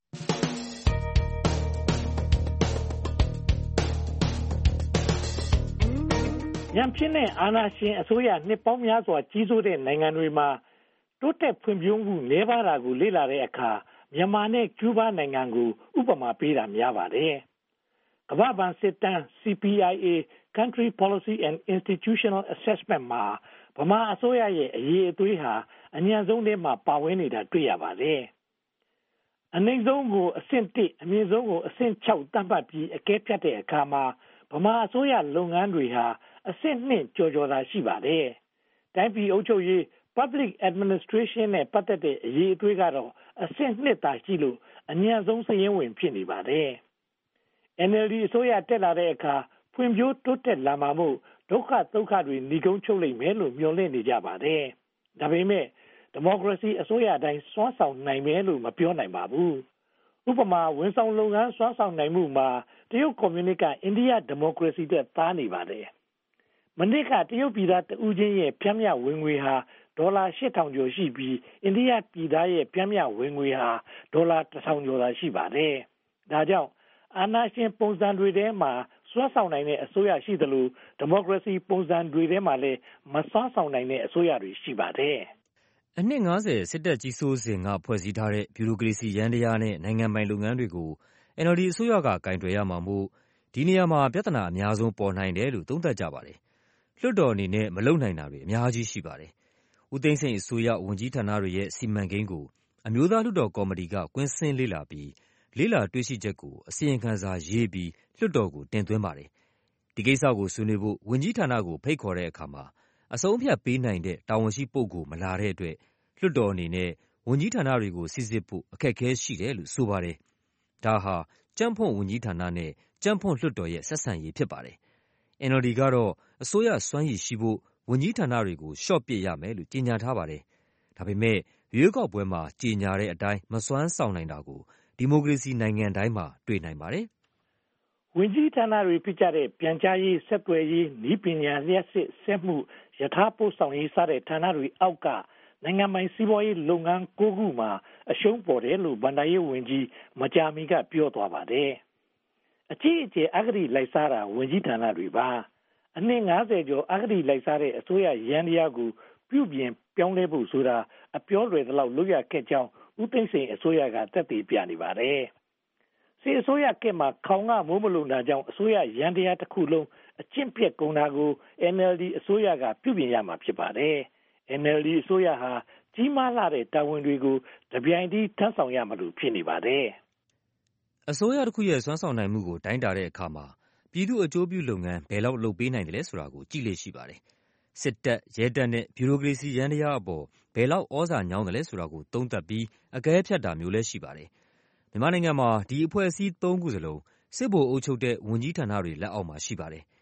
ရန်ဖြစ်တဲ့အာဏာရှင်အစိုးရနှစ်ပေါင်းများစွာကြီးစိုးတဲ့နိုင်ငံတွေမှာတိုးတက်ဖွံ့ဖြိုးမှုနည်းပါးတာကိုလေ့လာတဲ့အခါမြန်မာနဲ့ကျူးဘားနိုင်ငံကိုဥပမာပေးတာများပါတယ်။ကမ္ဘာ့ဘဏ်စစ်တမ်း CPIA Country Policy and Institutional Assessment မှာဗမာအစိုးရရဲ့အရေးအသွေးဟာအညံ့ဆုံးထဲမှာပါဝင်နေတာတွေ့ရပါတယ်။အနိမ့်ဆုံးကိုအဆင့်1အမြင့်ဆုံးကိုအဆင့်6သတ်မှတ်ပြီးအကဲဖြတ်တဲ့အခါမှာဗမာအစိုးရလုပ်ငန်းတွေဟာအဆင့်2ကျော်ကျော်သာရှိပါတယ်။တိုင်းပြည်အုပ်ချုပ်ရေး Public Administration နဲ့ပတ်သက်တဲ့အရေးအသွေးကတော့အဆင့်2သာရှိလို့အညံ့ဆုံးစာရင်းဝင်ဖြစ်နေပါတယ်။ NLD အစိုးရတက်လာတဲ့အခါဖွံ့ဖြိုးတိုးတက်လာမှာမို့ဒုက္ခသုက္ခတွေနှိကုံးချုပ်လိမ့်မယ်လို့မျှော်လင့်နေကြပါတယ်။ဒါပေမဲ့ဒီမိုကရေစီအစိုးရတိုင်းစွမ်းဆောင်နိုင်မယ်လို့မပြောနိုင်ပါဘူး။ဥပမာဝန်ဆောင်လုပ်ငန်းစွမ်းဆောင်နိုင်မှုမှာတရုတ်ကွန်မြူနစ်ကအိန္ဒိယဒီမိုကရေစီတက်သားနေပါတယ်။မနစ်ကတရုတ်ပြည်သားတဦးချင်းရဲ့ဖြန့်မြဝင်ငွေဟာဒေါ်လာ 8,000 ကျော်ရှိပြီးအိန္ဒိယပြည်သားရဲ့ဖြန့်မြဝင်ငွေဟာဒေါ်လာ 1,000 ကျော်သာရှိပါတယ်။ဒါကြောင့်အာဏာရှင်ပုံစံတွေထဲမှာစွမ်းဆောင်နိုင်တဲ့အစိုးရရှိသလိုဒီမိုကရေစီပုံစံတွေထဲမှာလည်းမစွမ်းဆောင်နိုင်တဲ့အစိုးရတွေရှိပါတယ်။အနှစ်50စစ်တပ်ကြီးစိုးစဉ်ကဖွဲ့စည်းထားတဲ့ဗျူရိုကရေစီယန္တရားနဲ့နိုင်ငံပိုင်လုပ်ငန်းတွေကို NLD အစိုးရကကင်တွယ်ရမှာမို့ဒီနေရာမှာပြဿနာအများဆုံးပေါ်နိုင်တယ်လို့သုံးသပ်ကြပါတယ်။လွှတ်တော်အနေနဲ့မလုပ်နိုင်တာတွေအများကြီးရှိပါတယ်။ဦးသိန်းစိန်အစိုးရဝန်ကြီးဌာနတွေရဲ့စီမံကိန်းကိုအမျိုးသားလွှတ်တော်ကော်မတီကကွင်းဆင်းလေ့လာပြီးလေ့လာတွေ့ရှိချက်ကိုအစီရင်ခံစာရေးပြီးလွှတ်တော်ကိုတင်သွင်းပါတယ်။ဒီကိစ္စကိုဆွေးနွေးဖို့ဝန်ကြီးဌာနကိုဖိတ်ခေါ်တဲ့အခါမှာအဆုံးအဖြတ်ပေးနိုင်တဲ့တာဝန်ရှိပုဂ္ဂိုလ်မလာတဲ့အတွက်လွှတ်တော်အနေနဲ့ဝန်ကြီးဌာနတွေကိုစိစစ်ဖို့အခက်အခဲရှိတယ်လို့ဆိုပါတယ်။ဒါဟာကြံ့ဖွံ့ဝန်ကြီးဌာနနဲ့ကြံ့ဖွံ့လွှတ်တော်ရဲ့ဆက်ဆံရေးဖြစ်ပါတယ်။ NLD ကတော့အစိုးရစွမ်းရည်ရှိဖို့ဝန်ကြီးဌာနတွေကိုလျှော့ပစ်ရမယ်လို့ကြေညာထားပါတယ်။ဒါပေမဲ့ရွေးကောက်ပွဲမှာကြေညာတဲ့အတိုင်းမစွမ်းဆောင်နိုင်တာကိုဒီမိုကရေစီနိုင်ငံတိုင်းမှာတွေ့နိုင်ပါတယ်။ဝန်ကြီးဌာနတွေဖြစ်ကြတဲ့ပြန်ကြားရေးဆက်သွယ်ရေးနည်းပညာလျှက်စစ်ဆက်မှုယထာပို့ဆောင်ရေးစတဲ့ဌာနတွေအောက်ကနိုင်ငံပိုင်စီးပွားရေးလုပ်ငန်း9ခုမှာအရှုံးပေါ်တယ်လို့ဗန္ဒာရေးဝန်ကြီးမကြာမီကပြောသွားပါတယ်။အကြီးအကျယ်အဂတိလိုက်စားတာဝန်ကြီးဌာနတွေပါအနှစ်50ကျော်အဂတိလိုက်စားတဲ့အစိုးရရန်တရားကိုပြုပြင်ပြောင်းလဲဖို့ဆိုတာအပြောလွယ်သလောက်လုပ်ရခဲ့ကြောင်းဦးသိန်းစိန်အစိုးရကသက်သေပြနေပါတယ်။စစ်အစိုးရကမှခေါင်ကမိုးမလုံတာကြောင့်အစိုးရရန်တရားတစ်ခုလုံးအကျင့်ပြတ်ကုန်တာကို NLD အစိုးရကပြုပြင်ရမှာဖြစ်ပါတယ်။ NLD အစိုးရဟာကြီးမားလာတဲ့တာဝန်တွေကိုတပြိုင်တည်းထမ်းဆောင်ရမလို့ဖြစ်နေပါတယ်။အစိုးရတစ်ခုရဲ့စွမ်းဆောင်နိုင်မှုကိုတိုင်းတာတဲ့အခါမှာပြည်သူ့အကျိုးပြုလုပ်ငန်းဘယ်လောက်လုပ်ပေးနိုင်တယ်လဲဆိုတာကိုကြည့်လေ့ရှိပါတယ်။စစ်တပ်ရဲတပ်နဲ့ဗျူရိုကရေစီယန္တရားအပေါ်ဘယ်လောက်ဩဇာညောင်းတယ်လဲဆိုတာကိုသုံးသပ်ပြီးအကဲဖြတ်တာမျိုးလည်းရှိပါတယ်။မြန်မာနိုင်ငံမှာဒီအဖွဲ့အစည်း3ခုစလုံးစစ်ဗိုလ်အုပ်ချုပ်တဲ့ဝန်ကြီးဌာနတွေလက်အောက်မှာရှိပါတယ်။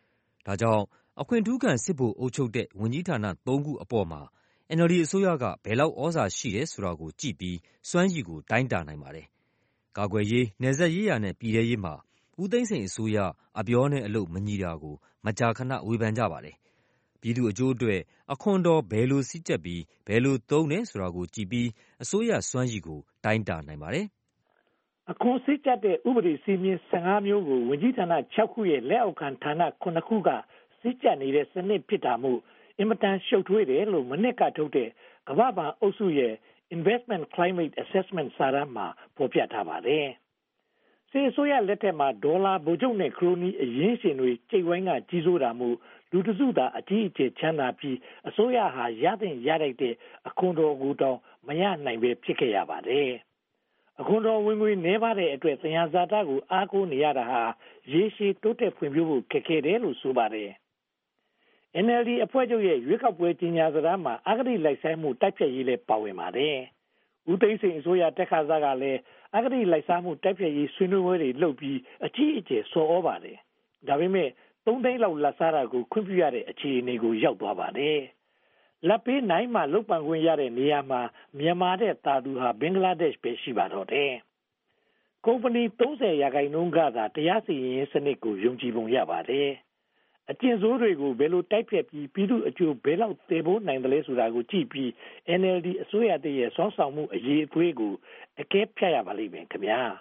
ဒါကြောင့်အခွင့်ထူးခံစစ်ဗိုလ်အုပ်ချုပ်တဲ့ဝန်ကြီးဌာန3ခုအပေါ်မှာ NLD အစိုးရကဘယ်လောက်ဩဇာရှိတယ်ဆိုတာကိုကြည့်ပြီးစွမ်းရည်ကိုတိုင်းတာနိုင်ပါတယ်။ကာကွယ်ရေး၊နယ်စပ်ရေးရာနဲ့ပြည်ထဲရေးမှာဦးသိန်းစိန်အစိုးရအပြောနဲ့အလုပ်မညီတာကိုမကြာခဏဝေဖန်ကြပါတယ်။ပြည်သူအကျိုးအတွက်အခွန်တော်ဘယ်လိုစည်းကြပ်ပြီးဘယ်လိုသုံးတယ်ဆိုတာကိုကြည့်ပြီးအစိုးရစွမ်းရည်ကိုတိုင်းတာနိုင်ပါတယ်။အခွန်စည်းကြပ်တဲ့ဥပဒေစည်းမျဉ်း15မျိုးကိုဝန်ကြီးဌာန6ခုရဲ့လက်အောက်ခံဌာန9ခုကစည်းကြပ်နေတဲ့စနစ်ဖြစ်တာမို့အင်မတန်ရှုပ်ထွေးတယ်လို့မနစ်ကထုတ်တဲ့ကမ္ဘာ့ဘဏ်အုပ်စုရဲ့ Investment Climate Assessment စာတမ်းမှာဖော်ပြထားပါတယ်။စစ်အစိုးရလက်ထက်မှာဒေါ်လာဗိုလ်ချုပ်နဲ့ခရိုနီအရင်းရှင်တွေကျိတ်ဝိုင်းကကြီးစိုးတာမို့လူတစုသာအကြီးအကျယ်ချမ်းသာပြီးအစိုးရဟာရသင့်ရထိုက်တဲ့အခွန်တော်ကိုတောင်မရနိုင်ပဲဖြစ်ခဲ့ရပါတယ်။အခွန်တော်ဝင်ငွေနှဲပါတဲ့အတွက်သယံဇာတကိုအားကိုးနေရတာဟာရေရှည်တိုးတက်ဖွံ့ဖြိုးဖို့ခက်ခဲတယ်လို့ဆိုပါတယ်။ NLD အဖွဲ့ချုပ်ရဲ့ရွေးကောက်ပွဲကြီးညာစကားမှာအဂတိလိုက်ဆိုင်မှုတိုက်ဖျက်ရေးလည်းပါဝင်ပါတယ်။ဦးသိန်းစိန်အစိုးရတက်ခါစားကလည်းအဂတိလိုက်စားမှုတိုက်ဖျက်ရေးဆွေးနွေးပွဲတွေလုပ်ပြီးအကြီးအကျယ်ဆော်ဩပါတယ်။ဒါပေမဲ့3 သိန်းလောက်လက်စားတာကိုခွင့်ပြုရတဲ့အခြေအနေကိုရောက်သွားပါတယ်။လက်ပေးနိုင်မှလုတ်ပန်ခွင့်ရတဲ့နေရာမှာမြန်မာတဲ့တာသူဟာဘင်္ဂလားဒေ့ရှ်ပဲရှိပါတော့တယ်။ကုမ္ပဏီ30%ကသာတရားစီရင်ရေးစနစ်ကိုယုံကြည်ပုံရပါတယ်။အကျဉ်းစိုးတွေကိုဘယ်လိုတိုက်ဖျက်ပြီးပြည်သူအကျိုးဘယ်လောက်တည်ဖို့နိုင်တယ်လဲဆိုတာကိုကြည့်ပြီး NLD အစိုးရတည်းရဲ့စောင့်ဆောင်မှုအရေးအသွေးကိုအကဲဖြတ်ရပါလိမ့်မယ်ခင်ဗျာ။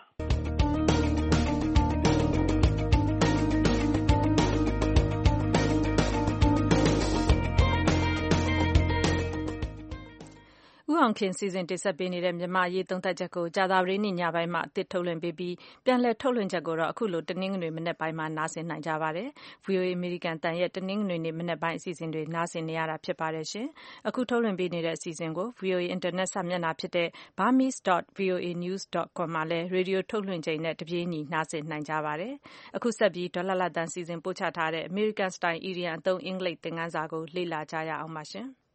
ဦးအောင်ခင်စီစဉ်တင်ဆက်ပေးနေတဲ့မြန်မာရေးသုံးသပ်ချက်ကိုကြာသပတေးနေ့ညပိုင်းမှာအသစ်ထုတ်လွှင့်ပေးပြီးပြန်လည်ထုတ်လွှင့်ချက်ကိုတော့အခုလိုတနင်္ဂနွေမနက်ပိုင်းမှာနားဆင်နိုင်ကြပါတယ်။ VOA အမေရိကန်တန်ရဲ့တနင်္ဂနွေနေ့မနက်ပိုင်းအစီအစဉ်တွေနားဆင်နေရတာဖြစ်ပါတယ်ရှင်။အခုထုတ်လွှင့်ပေးနေတဲ့အစီအစဉ်ကို VOA အင်တာနက်စာမျက်နှာဖြစ်တဲ့ burmese.voanews.com မှာလည်းရေဒီယိုထုတ်လွှင့်ချိန်နဲ့တပြေးညီနားဆင်နိုင်ကြပါတယ်။အခုဆက်ပြီးဒေါ်လာလာတန်စီစဉ်ပို့ချထားတဲ့ American Style Indian အသုံးအင်္ဂလိပ်သင်ခန်းစာကိုလေ့လာကြရအောင်ပါရှင်။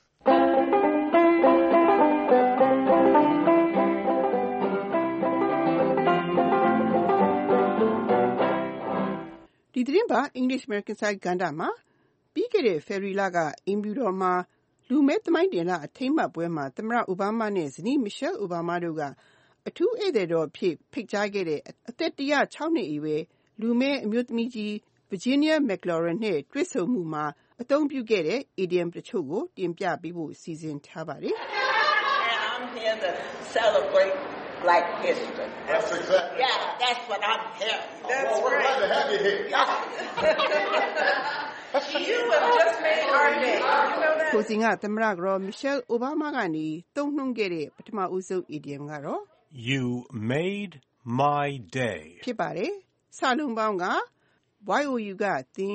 ဒီသတင်းပါ English American Style ကဏ္ဍမှာပြီးခဲ့တဲ့ February လကအိမ်ဖြူတော်မှာလူမဲသမိုင်းတင်လအထိမ်းအမှတ်ပွဲမှာသမ္မတအိုဘားမားနဲ့ဇနီး Michelle Obama တို့ကအထူးဧည့်သည်တော်အဖြစ်ဖိတ်ကြားခဲ့တဲ့အသက်106နှစ်အရွယ်လူမဲအမျိုးသမီးကြီး Virginia McLaurin နဲ့တွေ့ဆုံမှုမှာအသုံးပြုခဲ့တဲ့ idiom တချို့ကိုတင်ပြပေးဖို့စီစဉ်ထားပါတယ်။ I'm here to celebrate Black history. That's exactly. Yeah, that's what I'm here. That's right. We're glad to have you here. You have just made our day. You know that? ကိုစင်ကသမ္မတက Michelle Obama ကနေသုံးနှုန်းခဲ့တဲ့ပထမဦးဆုံး idiom ကတော့ You made my day. ဖြစ်ပါတယ်။စာလုံးပေါင်းက YOU ကသင်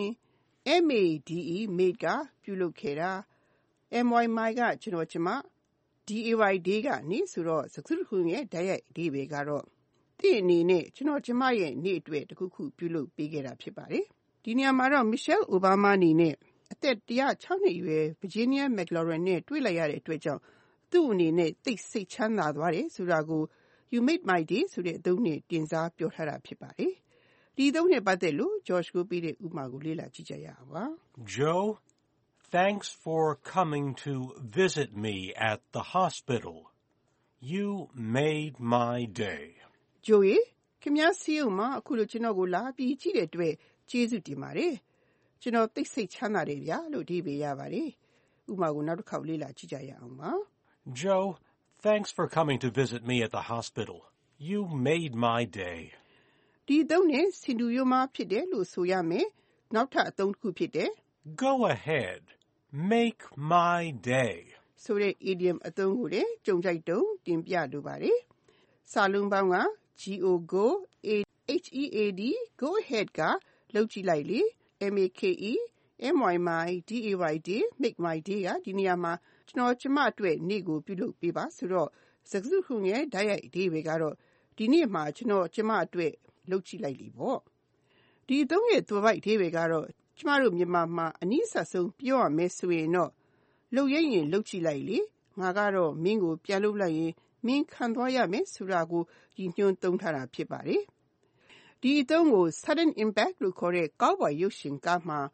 MADE made ကပြုလုပ်ခဲ့တာ MY my ကကျွန်တော်ကျမDAY day ကနေဆိုတော့စကားခုရဲ့တိုက်ရိုက်အဓိပ္ပာယ်ကတော့တင့်အနေနဲ့ကျွန်တော်ကျမရဲ့နေ့အတွက်တခုခုပြုလုပ်ပေးခဲ့တာဖြစ်ပါတယ်။ဒီနေရာမှာတော့ Michelle Obama အနေနဲ့အသက်106နှစ်အရွယ် Virginia McLaurin နဲ့တွေ့လိုက်ရတဲ့အတွက်ကြောင့်သူ့အနေနဲ့သိစိတ်ချမ်းသာသွားတယ်ဆိုတာကို You made my day ဆိုတဲ့အသုံးနဲ့တင်စားပြောထားတာဖြစ်ပါတယ်။ဒီအသုံးနဲ့ပတ်သက်လို့ George ကိုပေးတဲ့ဥပမာကိုလေ့လာကြည့်ကြရအောင်ပါ။ Joe, thanks for coming to visit me at the hospital. You made my day. Joe ခင်ဗျားစီးရုံမှာအခုလိုကျွန်တော်ကိုလာပြီးကြည့်တဲ့အတွက်ကျေးဇူးတင်ပါတယ်။ကျွန်တော်သိစိတ်ချမ်းသာတယ်ဗျာလို့အဓိပ္ပာယ်ရပါတယ်။ဥပမာကိုနောက်တစ်ခေါက်လေ့လာကြည့်ကြရအောင်ပါ။ Joe, thanks for coming to visit me at the hospital. You made my day. ဒီအသုံးနဲ့စင်တူရိုးမှာဖြစ်တယ်လို့ဆိုရမယ်။နောက်ထပ်အသုံးတစ်ခုဖြစ်တယ် Go ahead. Make my day. ဆိုတဲ့ idiom အသုံးကိုလည်းကြုံကြိုက်တုံတင်ပြလိုပါတယ်။စာလုံးပေါင်းက go ahead go ahead ကလုပ်ကြည့်လိုက်လေ make my day make my day ကဒီနေရာမှာကျွန်တော်ကျမအတွက်နေ့ကိုပြုလုပ်ပေးပါဆိုတော့စကားစုခုရဲ့တိုက်ရိုက်အဓိပ္ပာယ်ကတော့ဒီနေ့မှာကျွန်တော်ကျမအတွက်လုပ်ကြည့်လိုက်လေပေါ့ဒီအသုံးရဲ့သွယ်ဝိုက်အဓိပ္ပာယ်ကတော့ကျမတို့မြန်မာမှာအနည်းဆက်ဆုံးပြောရမယ်ဆိုရင်တော့လုပ်ရင်လုပ်ကြည့်လိုက်လေငါကတော့မင်းကိုပြန်လုပ်လိုက်ရင်မင်းခံသွားရမယ်ဆိုတာကိုရည်ညွှန်းသုံးထားတာဖြစ်ပါတယ်ဒီအသုံးကို sudden impact လို့ခေါ်တဲ့ကောက်ပွားရုပ်ရှင်ကားမှာ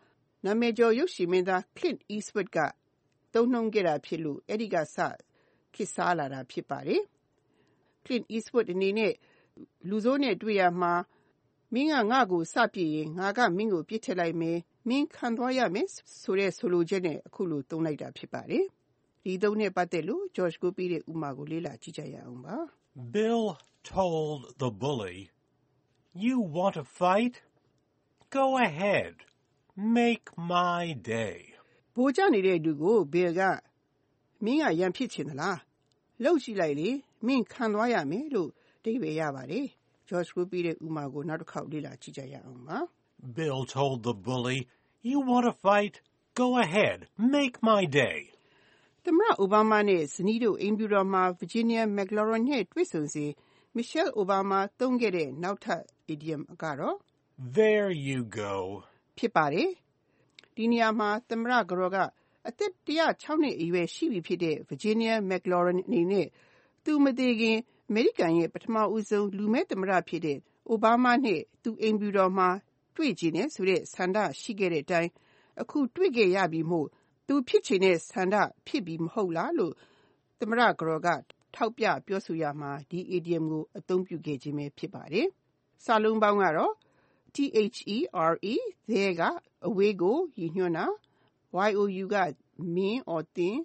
နာမည်ကျော်ရုပ်ရှင်မင်းသား Clint Eastwood ကသုံးနှုန်းခဲ့တာဖြစ်လို့အဲဒီကစခေတ်စားလာတာဖြစ်ပါတယ်။ Clint Eastwood အနေနဲ့လူဆိုးနဲ့တွေ့ရမှာမင်းကငါ့ကိုစပစ်ရင်ငါကမင်းကိုပြစ်ထည့်လိုက်မယ်မင်းခံသွားရမယ်ဆိုတဲ့ဆိုလိုချက်နဲ့အခုလိုသုံးလိုက်တာဖြစ်ပါတယ်။ဒီသုံးနဲ့ပတ်သက်လို့ George ကိုပြီးတဲ့ဥပမာကိုလေ့လာကြည့်ကြရအောင်ပါ။ Bill told the bully, "You want to fight? Go ahead. Make my day." ဗိုလ်ကျနေတဲ့လူကို Bill ကမင်းကရန်ဖြစ်ချင်သလားလှုပ်ကြည့်လိုက်လေမင်းခံသွားရမယ်လို့အဓိပ္ပာယ်ရပါတယ်။ George ကိုပြီးတဲ့ဥပမာကိုနောက်တစ်ခေါက်လေ့လာကြည့်ကြရအောင်ပါ Bill told the bully, "You want to fight? Go ahead. Make my day." သမ္မတအိုဘားမားနဲ့ဇနီးတို့အိမ်ဖြူတော်မှာ Virginia McLaurin နဲ့တွေ့ဆုံစဉ် Michelle Obama သုံးခဲ့တဲ့နောက်ထပ် idiom ကတော့ There you go ဖြစ်ပါတယ်။ဒီနေရာမှာသမ္မတကတော်ကအသက်106နှစ်အရွယ်ရှိပြီဖြစ်တဲ့ Virginia McLaurin အနေနဲ့သူမသေးခင်အမေရိကန်ရဲ့ပထမဦးဆုံးလူမည်းသမ္မတဖြစ်တဲ့ Obama နဲ့သူအိမ်ဖြူတော်မှာတွေ့ကြတယ်ဆိုတဲ့ဆန္ဒရှိခဲ့တဲ့အတိုင်းအခုတွေ့ခဲ့ရပြီမို့သူဖြစ်ချင်တဲ့ဆန္ဒဖြစ်ပြီမဟုတ်လားလို့သမ္မတကတော်ကထောက်ပြပြောဆိုရမှာဒီ idiom ကိုအသုံးပြုခဲ့ခြင်းပဲဖြစ်ပါတယ်။စာလုံးပေါင်းကတော့ there ကအဝေးကိုရည်ညွှန်းတာ you ကမင်း or သင်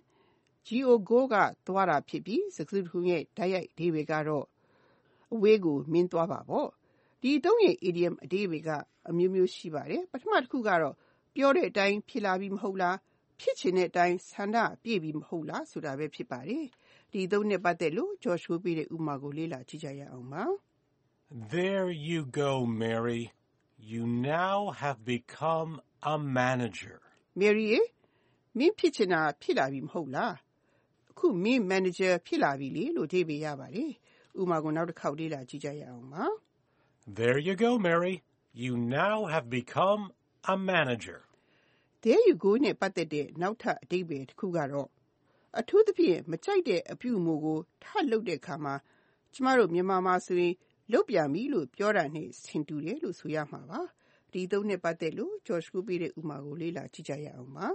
go ကသွားတာဖြစ်ပြီးစကားစုတစ်ခုရဲ့တိုက်ရိုက်အဓိပ္ပာယ်ကတော့အဝေးကိုမင်းသွားပါပေါ့။ဒီသုံးရဲ့ idiom အဓိပ္ပာယ်ကအမျိုးမျိုးရှိပါတယ်။ပထမတစ်ခုကတော့ပြောတဲ့အတိုင်းဖြစ်လာပြီမဟုတ်လားဖြစ်ချင်တဲ့အတိုင်းဆန္ဒပြည့်ပြီမဟုတ်လားဆိုတာပဲဖြစ်ပါတယ်။ဒီသုံးနဲ့ပတ်သက်လို့ George ကိုပြီးတဲ့ဥပမာကိုလေ့လာကြည့်ကြရအောင်ပါ။ There you go, Mary. You now have become a manager. Mary မင်းဖြစ်ချင်တာဖြစ်လာပြီမဟုတ်လားအခုမင်း manager ဖြစ်လာပြီလေလို့အဓိပ္ပာယ်ရပါတယ်။ဥပမာကိုနောက်တစ်ခေါက်လေ့လာကြည့်ကြရအောင်ပါ There you go, Mary. You now have become a manager. There you go နဲ့ပတ်သက်တဲ့နောက်ထပ်အဓိပ္ပာယ်တစ်ခုကတော့အထူးသဖြင့်မကြိုက်တဲ့အပြုအမူကိုထပ်လုပ်တဲ့အခါမှာကျမတို့မြန်မာမှာဆိုရင်လုပ်ပြန်ပြီလို့ပြောတာနဲ့ဆင်တူတယ်လို့ဆိုရမှာပါ။ဒီသုံးနဲ့ပတ်သက်လို့ George ကိုပြီးတဲ့ဥပမာကိုလေ့လာကြည့်ကြရအောင်ပါ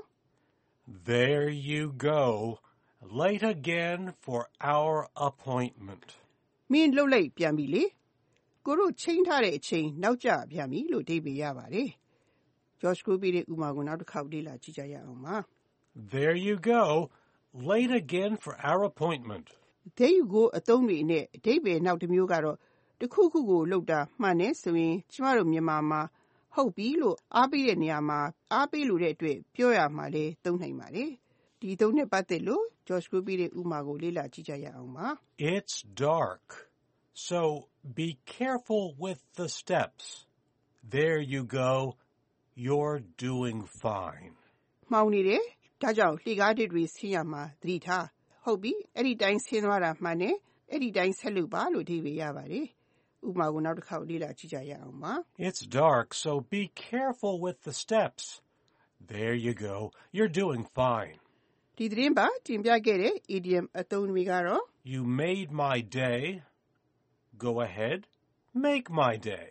There you go. Late again for our appointment. မင်းလှုပ်လိုက်ပြန်ပြီလေကိုတို့ချိန်ထားတဲ့အချိန်နောက်ကျပြန်ပြီလို့အဓိပ္ပာယ်ရပါတယ်။ George ကိုပြီးတဲ့ဥပမာကိုနောက်တစ်ခေါက်လေ့လာကြည့်ကြရအောင်ပါ There you go. Late again for our appointment. There you go အသုံးတွေနဲ့အဓိပ္ပာယ်နောက်တစ်မျိုးကတော့တစ်ခုခုကိုလုပ်တာမှန်တယ်ဆိုရင်ကျမတို့မြန်မာမှာဟုတ်ပြီလို့အားပေးတဲ့နေရာမှာအားပေးလို့တဲ့အတွက်ပြောရမှာလေသုံးနိုင်ပါတယ်။ဒီသုံးနဲ့ပတ်သက်လို့ George ကိုပြီးတဲ့ဥပမာကိုလေ့လာကြည့်ကြရအောင်ပါ It's dark. So be careful with the steps. There you go. You're doing fine. မှောင်နေတယ်ဒါကြောင့်လှေကားတွေဆင်းရမှာသတိထားဟုတ်ပြီအဲ့ဒီတိုင်းဆင်းသွားတာမှန်တယ်အဲ့ဒီတိုင်းဆက်လုပ်ပါလို့အဓိပ္ပာယ်ရပါတယ်။ဥပမာကိုနောက်တစ်ခေါက်လေ့လာကြည့်ကြရအောင်ပါ It's dark, so be careful with the steps. There you go. You're doing fine. ဒီသတင်းပါတင်ပြခဲ့တဲ့ idiom အသုံးတွေကတော့ You made my day. Go ahead. Make my day.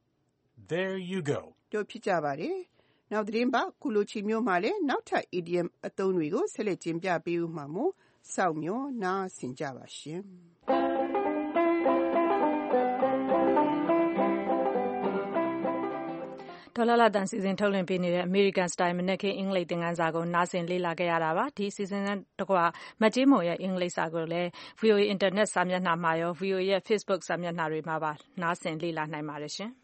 There you go. တို့ဖြစ်ကြပါတယ်။နောက်သတင်းပါခုလိုချီမျိုးမှာလည်းနောက်ထပ် idiom အသုံးတွေကိုဆက်လက်တင်ပြပေးဦးမှာမို့စောင့်မျှော်နားဆင်ကြပါရှင်။ဒေါ်လာလာတန်စီစဉ်ထုတ်လွှင့်ပေးနေတဲ့ American Style မနက်ခင်းအင်္ဂလိပ်သင်ခန်းစာကိုနားဆင်လေ့လာခဲ့ရတာပါဒီစီစဉ်နဲ့တကွာမတ်ကြီးမွန်ရဲ့အင်္ဂလိပ်စာကိုလည်း VOA Internet စာမျက်နှာမှာရော VOA ရဲ့ Facebook စာမျက်နှာတွေမှာပါနားဆင်လေ့လာနိုင်ပါတယ်ရှင်